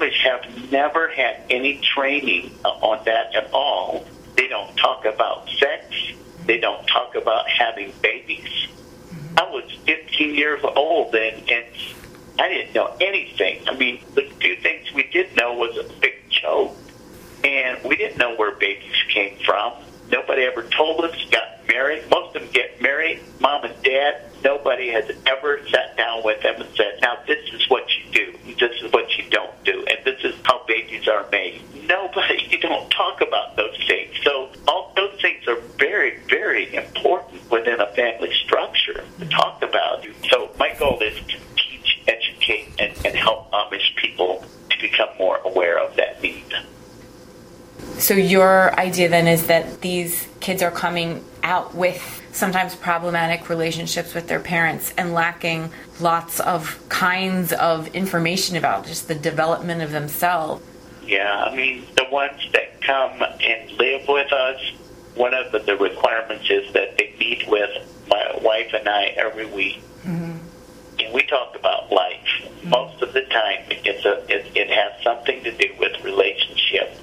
Amish have never had any training on that at all. They don't talk about sex. They don't talk about having babies. I was 15 years old, and I didn't know anything. I mean, the few things we did know was a big joke, and we didn't know where babies came from. Nobody ever told us, got married. Most of them get married, mom and dad. Nobody has ever sat down with them and said, now this is what you do, this is what you don't do, and this is how babies are made. Nobody, you don't talk about those things. So all those things are very, very important within a family structure to talk about. So my goal is to teach, educate, and help Amish people to become more aware of that need. So your idea then is that these kids are coming out with sometimes problematic relationships with their parents and lacking lots of kinds of information about just the development of themselves. Yeah, I mean, the ones that come and live with us, one of the requirements is that they meet with my wife and I every week. Mm-hmm. And we talk about life. Mm-hmm. Most of the time, it has something to do with relationship.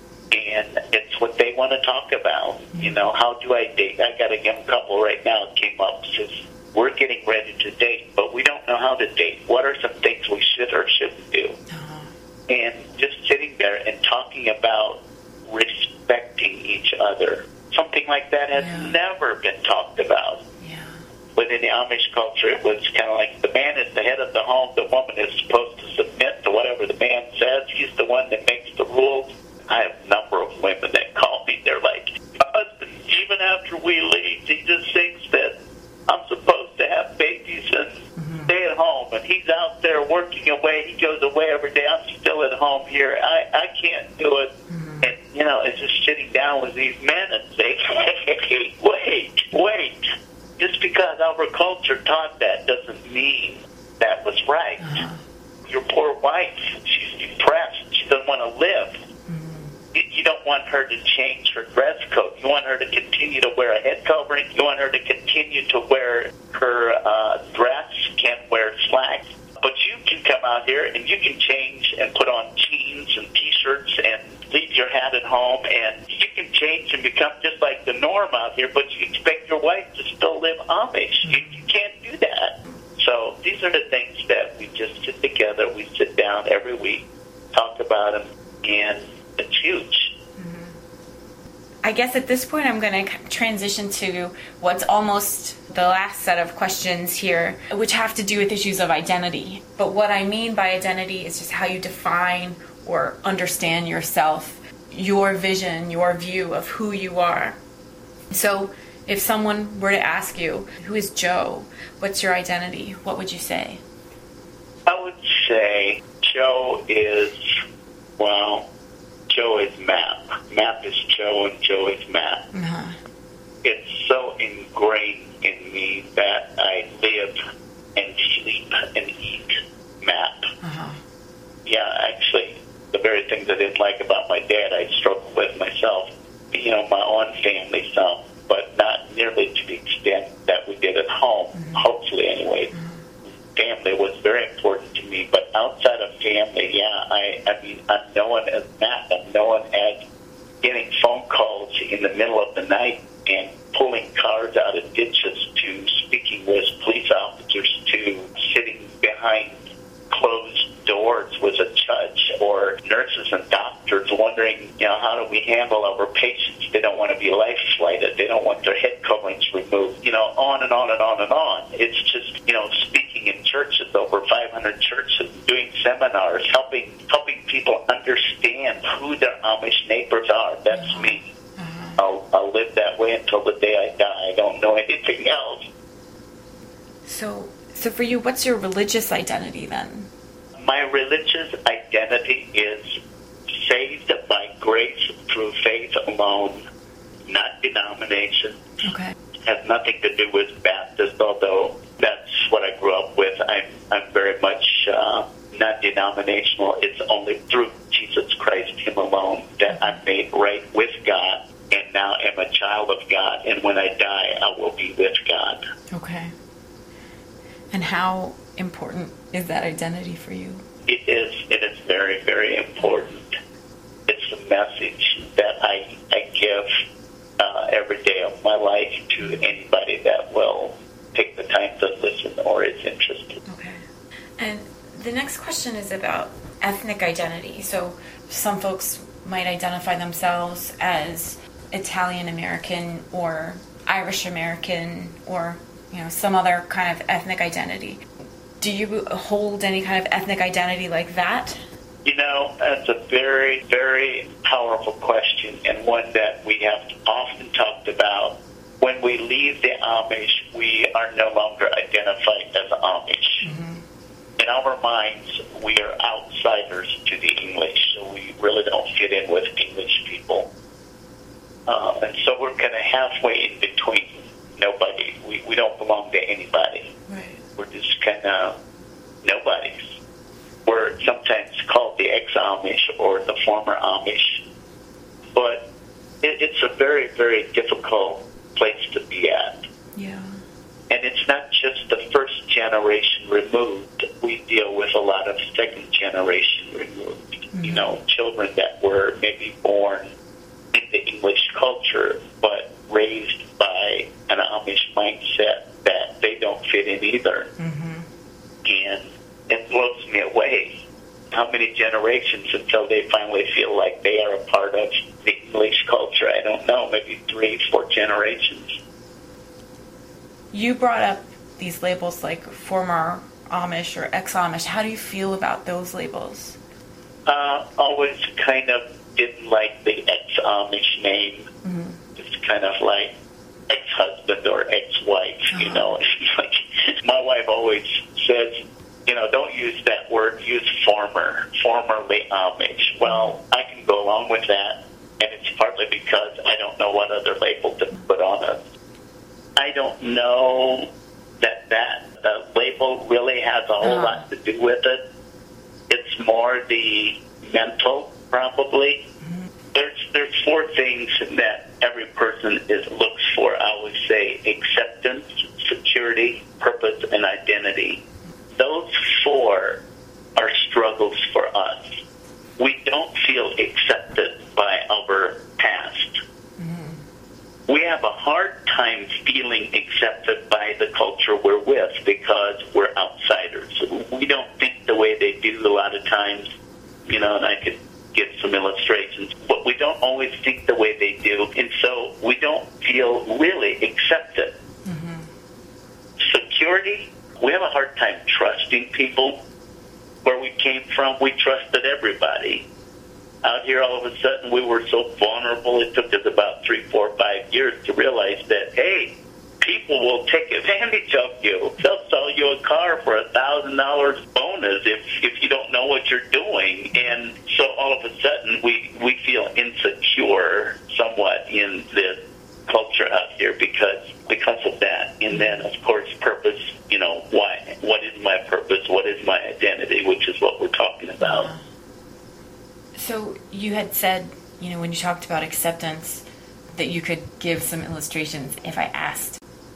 And it's what they want to talk about. You know, how do I date? I got a young couple right now that came up and says, we're getting ready to date, but we don't know how to date. What are some things we should or shouldn't do? Uh-huh. And just sitting there and talking about respecting each other. Something like that has never been talked about. Yeah. Within the Amish culture, it was kind of like the man is the head of the home, the woman is supposed to submit to whatever the man says. He's the one that makes the rules. I have a number of women that call me. They're like, husband, even after we leave, he just thinks that I'm supposed to have babies and stay at home. And he's out there working away. He goes away every day. I'm still at home here. I can't do it. Mm-hmm. And, you know, it's just sitting down with these men and saying, hey, wait. Just because our culture taught that doesn't mean that was right. Uh-huh. Your poor wife, she's depressed. She doesn't want to live. You don't want her to change her dress code. You want her to continue to wear a head covering. You want her to continue to wear her dress, can't wear slacks. But you can come out here and you can change and put on jeans and T-shirts and leave your hat at home. And you can change and become just like the norm out here, but you expect your wife to still live Amish. You can't do that. So these are the things that we just sit together. We sit down every week, talk about them, and it's huge. I guess at this point I'm going to transition to what's almost the last set of questions here, which have to do with issues of identity. But what I mean by identity is just how you define or understand yourself, your vision, your view of who you are. So if someone were to ask you, who is Joe? What's your identity? What would you say? I would say Joe is, Joe is Map. Map is Joe, and Joe is Map. Uh-huh. It's so ingrained in me that I live and sleep and eat Map. Uh-huh. Yeah, actually, the very things I didn't like about my dad, I struggled with myself. You know, my own family some, but not nearly to the extent that we did at home, hopefully anyway. Family was very important to me, but outside of family, I mean, I'm known as Matt. I'm known as getting phone calls in the middle of the night and pulling cars out of ditches to speaking with police officers to sitting behind closed doors with a judge or nurses and doctors wondering, you know, how do we handle our patients? They don't want to be life flighted. They don't want their head coverings removed. You know, on and on and on and on. It's just, you know, speaking in churches, over 500 churches, doing seminars, helping people understand who their Amish neighbors are. That's me. I'll live that way until the day I die. I don't know anything else. So for you, what's your religious identity then? My religious identity is saved by grace through faith alone, not denomination. Okay. Has nothing to do with Baptist, although that's what I grew up with. I'm very much not denominational. It's only through Jesus Christ, Him alone, that I'm made right with God, and now am a child of God. And when I die, I will be with God. Okay. And how important is that identity for you? It is very, very important. It's a message that I give every day of my life to anybody that will take the time to listen or is interested. Okay. And the next question is about ethnic identity. So some folks might identify themselves as Italian American or Irish American or some other kind of ethnic identity. Do you hold any kind of ethnic identity like that? That's a very, very powerful question, and one that we have often talked about. When we leave the Amish, we are no longer identified as Amish. Mm-hmm. In our minds, we are outsiders to the English, so we really don't fit in with English people. And so we're kind of halfway in between. Nobody. We don't belong to anybody. Right. We're just kind of nobodies. We're sometimes called the ex-Amish or the former Amish. But it's a very, very difficult place to be at. Yeah. And it's not just the first generation removed. We deal with a lot of second generation removed. Mm-hmm. Children that were maybe born in the English culture, but raised by an Amish mindset that they don't fit in either. Mm-hmm. And it blows me away. How many generations until they finally feel like they are a part of the English culture? I don't know, maybe 3-4 generations. You brought up these labels like former Amish or ex-Amish. How do you feel about those labels? Always kind of didn't like the ex-Amish name. Mm-hmm. It's kind of like ex-husband or ex-wife, Like, my wife always says, don't use that word, use formerly Amish. Well, I can go along with that, and it's partly because I don't know what other label to put on us. I don't know that the label really has a whole lot to do with it. It's more the mental, probably. There's 4 things that every person looks for. I would say acceptance, security, purpose, and identity. Those 4 are struggles for us. We don't feel accepted by our past. Mm-hmm. We have a hard time feeling accepted by the culture we're with because we're outsiders. We don't think the way they do a lot of times, and I could give some illustrations, but we don't always think the way they do, and so we don't feel really accepted. Mm-hmm. Security, we have a hard time trusting people. Where we came from, we trusted everybody. Out here, all of a sudden, we were so vulnerable, it took us about 3, 4, 5 years to realize that, hey, people will take advantage of you. They'll sell you a car for $1,000 bonus if you don't know what you're doing. And so all of a sudden, we feel insecure somewhat in this culture out here because of that. And then, of course, purpose, why? What is my purpose? What is my identity? Which is what we're talking about. So you had said, when you talked about acceptance, that you could give some illustrations if I asked.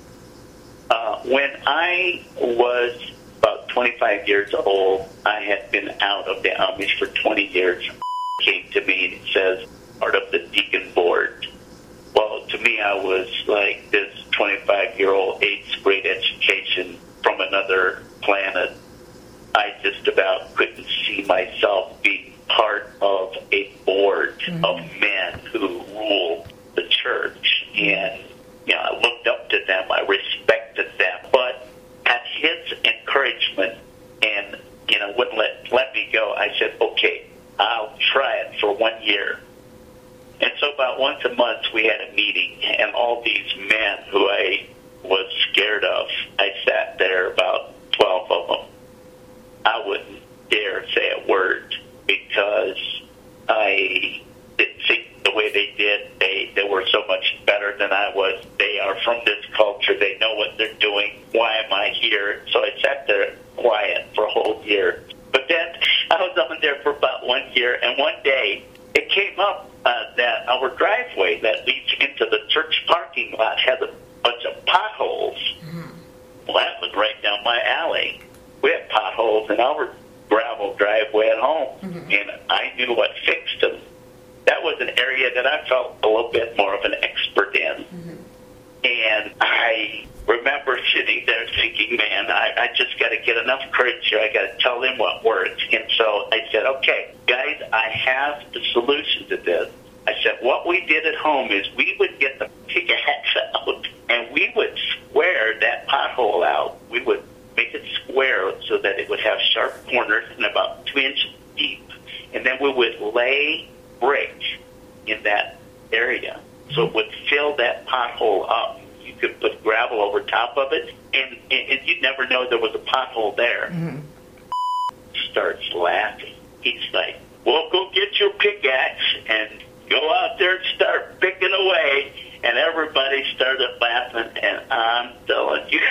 When I was about 25 years old, I had been out of the Amish for 20 years. Came to me and says, part of the deacon board. Well, to me, I was like this 25-year-old, 8th grade education from another planet. I just about couldn't see myself being part of a board of men who rule the church. And, I looked up to them. I respected them. But at his encouragement and, wouldn't let me go, I said, okay, I'll try it for 1 year. And so about once a month we had a meeting, and all these men who I was scared of, I sat there, about 12 of them. I wouldn't dare say a word because I didn't think the way they did. They were so much better than I was. They are from this culture. They know what they're doing. Why am I here? So I sat there quiet for a whole year. But then I was on there for about 1 year, and one day it came up that our driveway that leads into the church parking lot has a bunch of potholes. Mm-hmm. Well, that was right down my alley. We had potholes in our gravel driveway at home. Mm-hmm. what fixed them. That was an area that I felt a little bit more of an expert in. And I remember sitting there thinking, man, I just got to get enough courage here. I got to tell them what works. And so I said, okay, guys, I have the solution to this. I said, what we did at home is we would get the pickaxe out and we would square that pothole out. We would make it square so that it would have sharp corners and about 2 inches deep. And then we would lay brick in that area. So it would fill that pothole up. You could put gravel over top of it, and you'd never know there was a pothole there. Starts laughing. He's like, well, go get your pickaxe and go out there and start picking away. And everybody started laughing, and I'm telling you,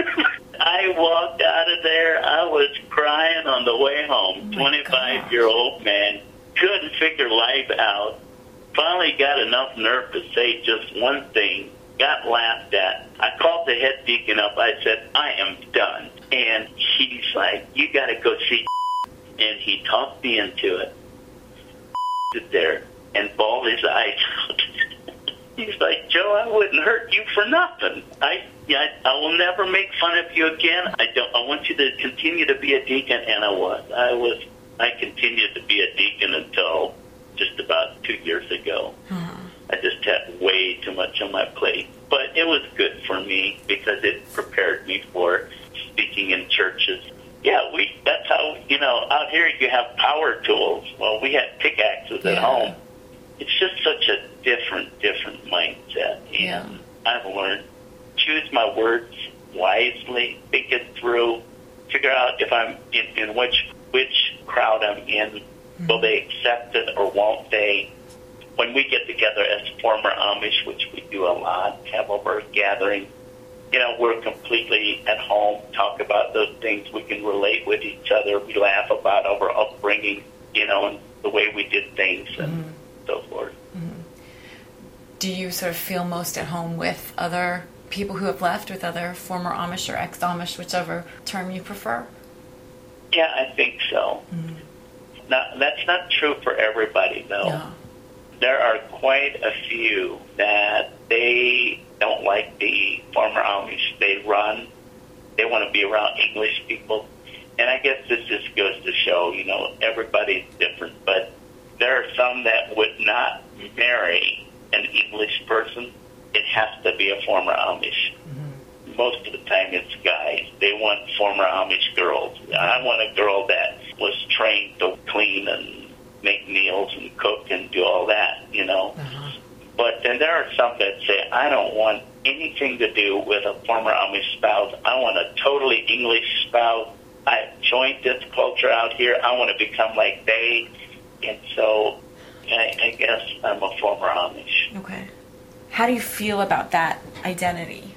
I walked out of there. I was crying on the way home. 25-year-old man, couldn't figure life out. Finally got enough nerve to say just one thing, got laughed at. I called the head deacon up. I said, I am done. And he's like, you got to go see. And he talked me into it. Sit there and bawled his eyes out. He's like, Joe, I wouldn't hurt you for nothing. I will never make fun of you again. I want you to continue to be a deacon. And I continued to be a deacon until just about 2 years ago. I just had way too much on my plate. But it was good for me because it prepared me for speaking in churches. Yeah, that's how, out here you have power tools. Well, we had pickaxes at home. It's just such a different mindset. And I've learned, choose my words wisely, think it through, figure out if I'm in which crowd I'm in. Will they accept it or won't they? When we get together as former Amish, which we do a lot, have over a gathering, we're completely at home, talk about those things. We can relate with each other. We laugh about our upbringing, and the way we did things and so forth. Do you sort of feel most at home with other people who have left, with other former Amish or ex-Amish, whichever term you prefer? Yeah, I think so. Now, that's not true for everybody, though. No. There are quite a few that they don't like the former Amish. They want to be around English people. And I guess this just goes to show, everybody's different. But there are some that would not marry an English person. It has to be a former Amish. Most of the time it's guys. They want former Amish girls. I want a girl that was trained to clean and make meals and cook and do all that, But then there are some that say, I don't want anything to do with a former Amish spouse. I want a totally English spouse. I've joined this culture out here. I want to become like they. And so I guess I'm a former Amish. Okay. How do you feel about that identity?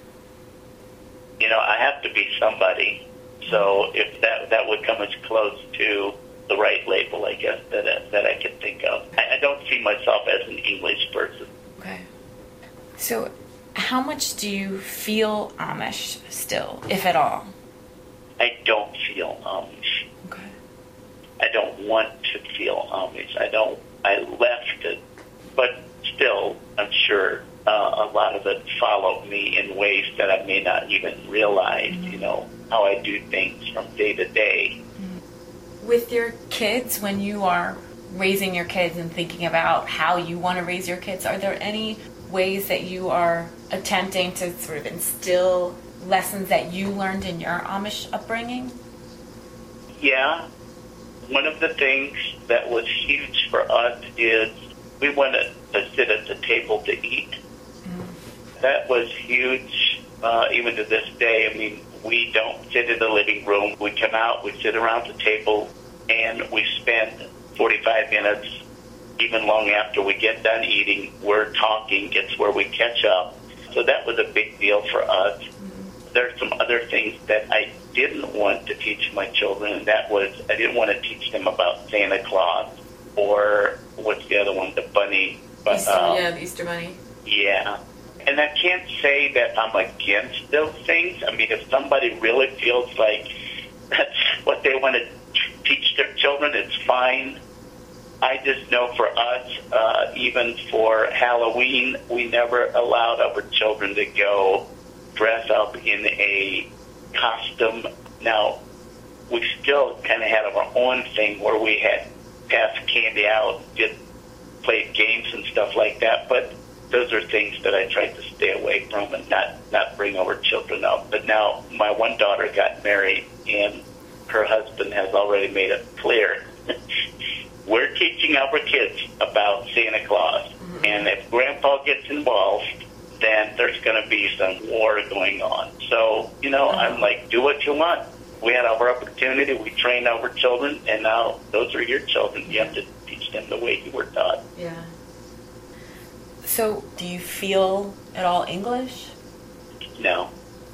I have to be somebody. So if that would come as close to the right label, I guess, that I can think of. I don't see myself as an English person. Okay. So how much do you feel Amish still, if at all? I don't feel Amish. Okay. I don't want to feel Amish. I left it. But still, I'm sure a lot of it followed me in ways that I may not even realize, how I do things from day to day. With your kids, when you are raising your kids and thinking about how you want to raise your kids, are there any ways that you are attempting to sort of instill lessons that you learned in your Amish upbringing? Yeah. One of the things that was huge for us is we wanted to sit at the table to eat. That was huge, even to this day. I mean, we don't sit in the living room. We come out, we sit around the table, and we spend 45 minutes, even long after we get done eating, we're talking. It's where we catch up. So that was a big deal for us. There's some other things that I didn't want to teach my children, and that was I didn't want to teach them about Santa Claus or what's the other one, the bunny. But, the Easter Bunny. Yeah. And I can't say that I'm against those things. I mean, if somebody really feels like that's what they want to teach their children, it's fine. I just know for us, even for Halloween, we never allowed our children to go dress up in a costume. Now, we still kind of had our own thing where we had passed candy out, just played games and stuff like that, but those are things that I tried to stay away from and not bring our children up. But now my one daughter got married, and her husband has already made it clear we're teaching our kids about Santa Claus. Mm-hmm. And if Grandpa gets involved, then there's going to be some war going on. So, I'm like, do what you want. We had our opportunity. We trained our children, and now those are your children. You have to teach them the way you were taught. Yeah. So, do you feel at all English? No.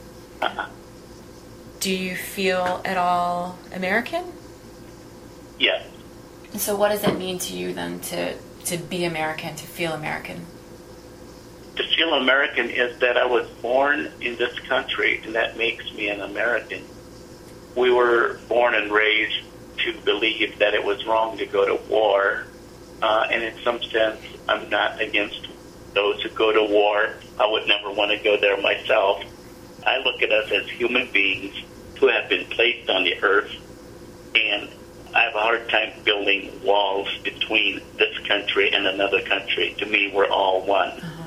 Do you feel at all American? Yes. So what does it mean to you then to be American, to feel American? To feel American is that I was born in this country, and that makes me an American. We were born and raised to believe that it was wrong to go to war, and in some sense, I'm not against those who go to war. I would never want to go there myself. I look at us as human beings who have been placed on the earth, and I have a hard time building walls between this country and another country. To me, we're all one. Uh-huh.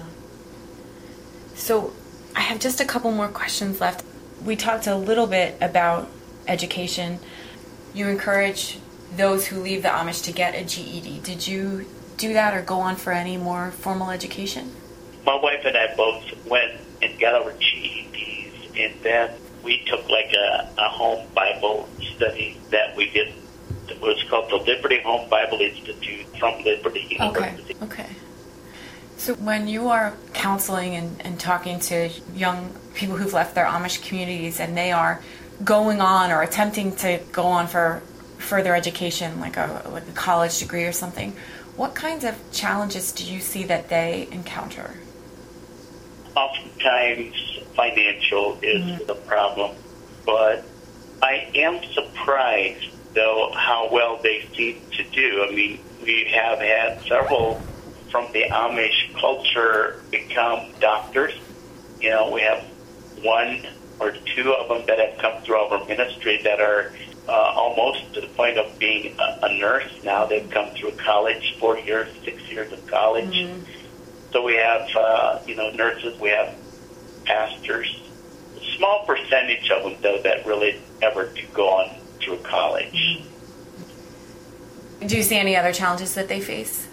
So I have just a couple more questions left. We talked a little bit about education. You encourage those who leave the Amish to get a GED. Did you do that or go on for any more formal education? My wife and I both went and got our GEDs, and then we took like a home Bible study that we did. It was called the Liberty Home Bible Institute from Liberty University. Okay. So when you are counseling and talking to young people who've left their Amish communities and they are going on or attempting to go on for further education, like a college degree or something, what kinds of challenges do you see that they encounter? Oftentimes, financial is the problem, but I am surprised, though, how well they seem to do. I mean, we have had several from the Amish culture become doctors. We have one or two of them that have come through our ministry that are almost to the point of being a nurse now. They've come through college, 4 years, 6 years of college. Mm-hmm. So we have, nurses, we have pastors. A small percentage of them, though, that really ever do go on through college. Mm-hmm. Do you see any other challenges that they face?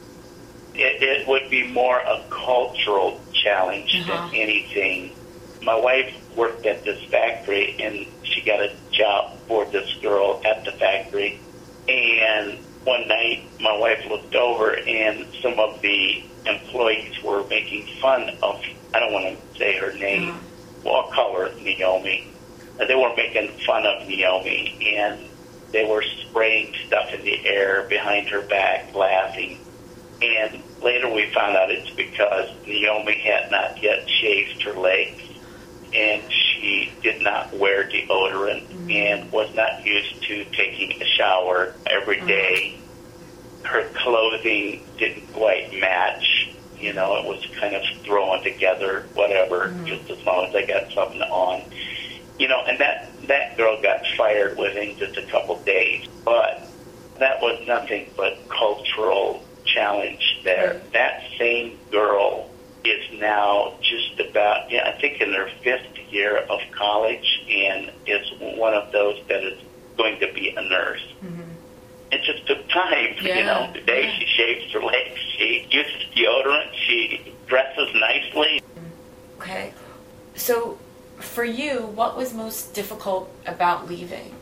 It would be more a cultural challenge than anything. My wife worked at this factory, and she got a job for this girl at the factory. And one night, my wife looked over, and some of the employees were making fun of, I don't want to say her name, well, I'll call her Naomi. They were making fun of Naomi, and they were spraying stuff in the air behind her back, laughing. And later we found out it's because Naomi had not yet shaved her legs, and she did not wear deodorant and was not used to taking a shower every day. Her clothing didn't quite match. It was kind of thrown together, whatever, just as long as I got something on. And that girl got fired within just a couple days. But that was nothing but cultural challenge there. That same girl is now just about, I think in her 5th year of college, and is one of those that is going to be a nurse. Mm-hmm. It just took time, Today she shaves her legs, she uses deodorant, she dresses nicely. Okay. So for you, what was most difficult about leaving?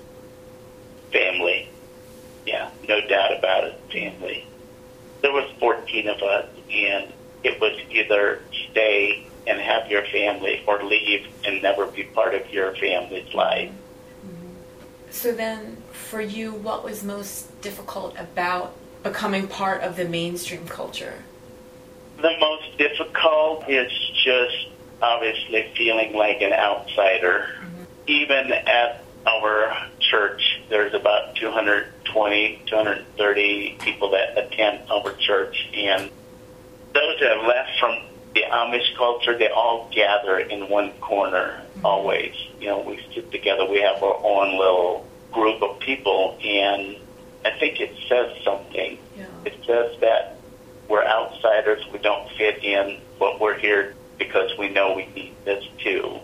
Family. Yeah, no doubt about it, family. There was 14 of us, and it was either stay and have your family or leave and never be part of your family's life. Mm-hmm. So then, for you, what was most difficult about becoming part of the mainstream culture? The most difficult is just obviously feeling like an outsider. Mm-hmm. Even at our church, there's about 220 230 people that attend our church. And those that have left from the Amish culture, they all gather in one corner always. You know, we sit together. We have our own little group of people, and I think it says something. Yeah. It says that we're outsiders. We don't fit in, but we're here because we know we need this too.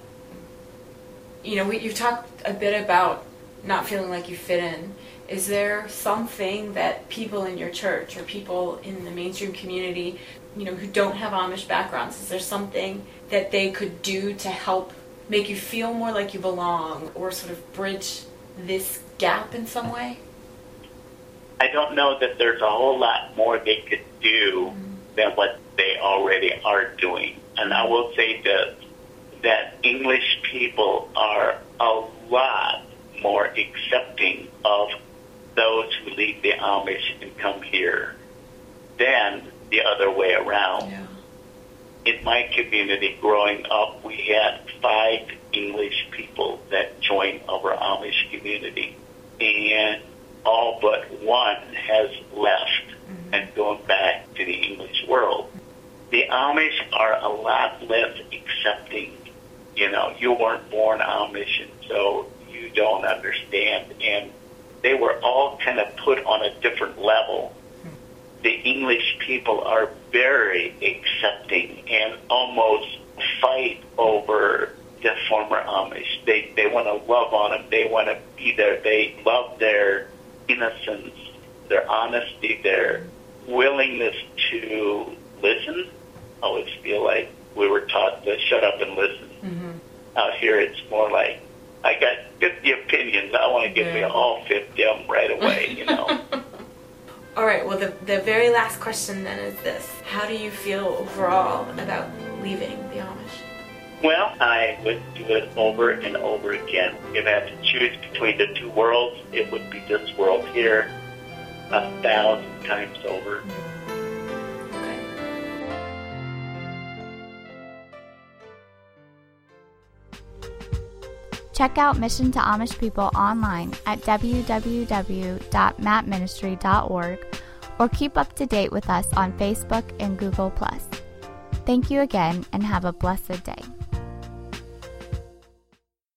You know, you talked a bit about not feeling like you fit in. Is there something that people in your church or people in the mainstream community, you know, who don't have Amish backgrounds, is there something that they could do to help make you feel more like you belong or sort of bridge this gap in some way? I don't know that there's a whole lot more they could do than what they already are doing. And I will say that English people are a lot more accepting of those who leave the Amish and come here than the other way around. Yeah. In my community growing up, we had 5 English people that joined our Amish community, and all but one has left and gone back to the English world. The Amish are a lot less accepting. You know, you weren't born Amish, and so you don't understand. And they were all kind of put on a different level. The English people are very accepting and almost fight over the former Amish. They want to love on them. They want to be there. They love their innocence, their honesty, their willingness to listen. I always feel like we were taught to shut up and listen. Out here, it's more like, I got 50 opinions. I want to give me all 50 of them right away, you know. All right, well, the very last question then is this. How do you feel overall about leaving the Amish? Well, I would do it over and over again. If I had to choose between the two worlds, it would be this world here 1,000 times over. Okay. Check out Mission to Amish People online at www.mapministry.org or keep up to date with us on Facebook and Google+. Thank you again and have a blessed day.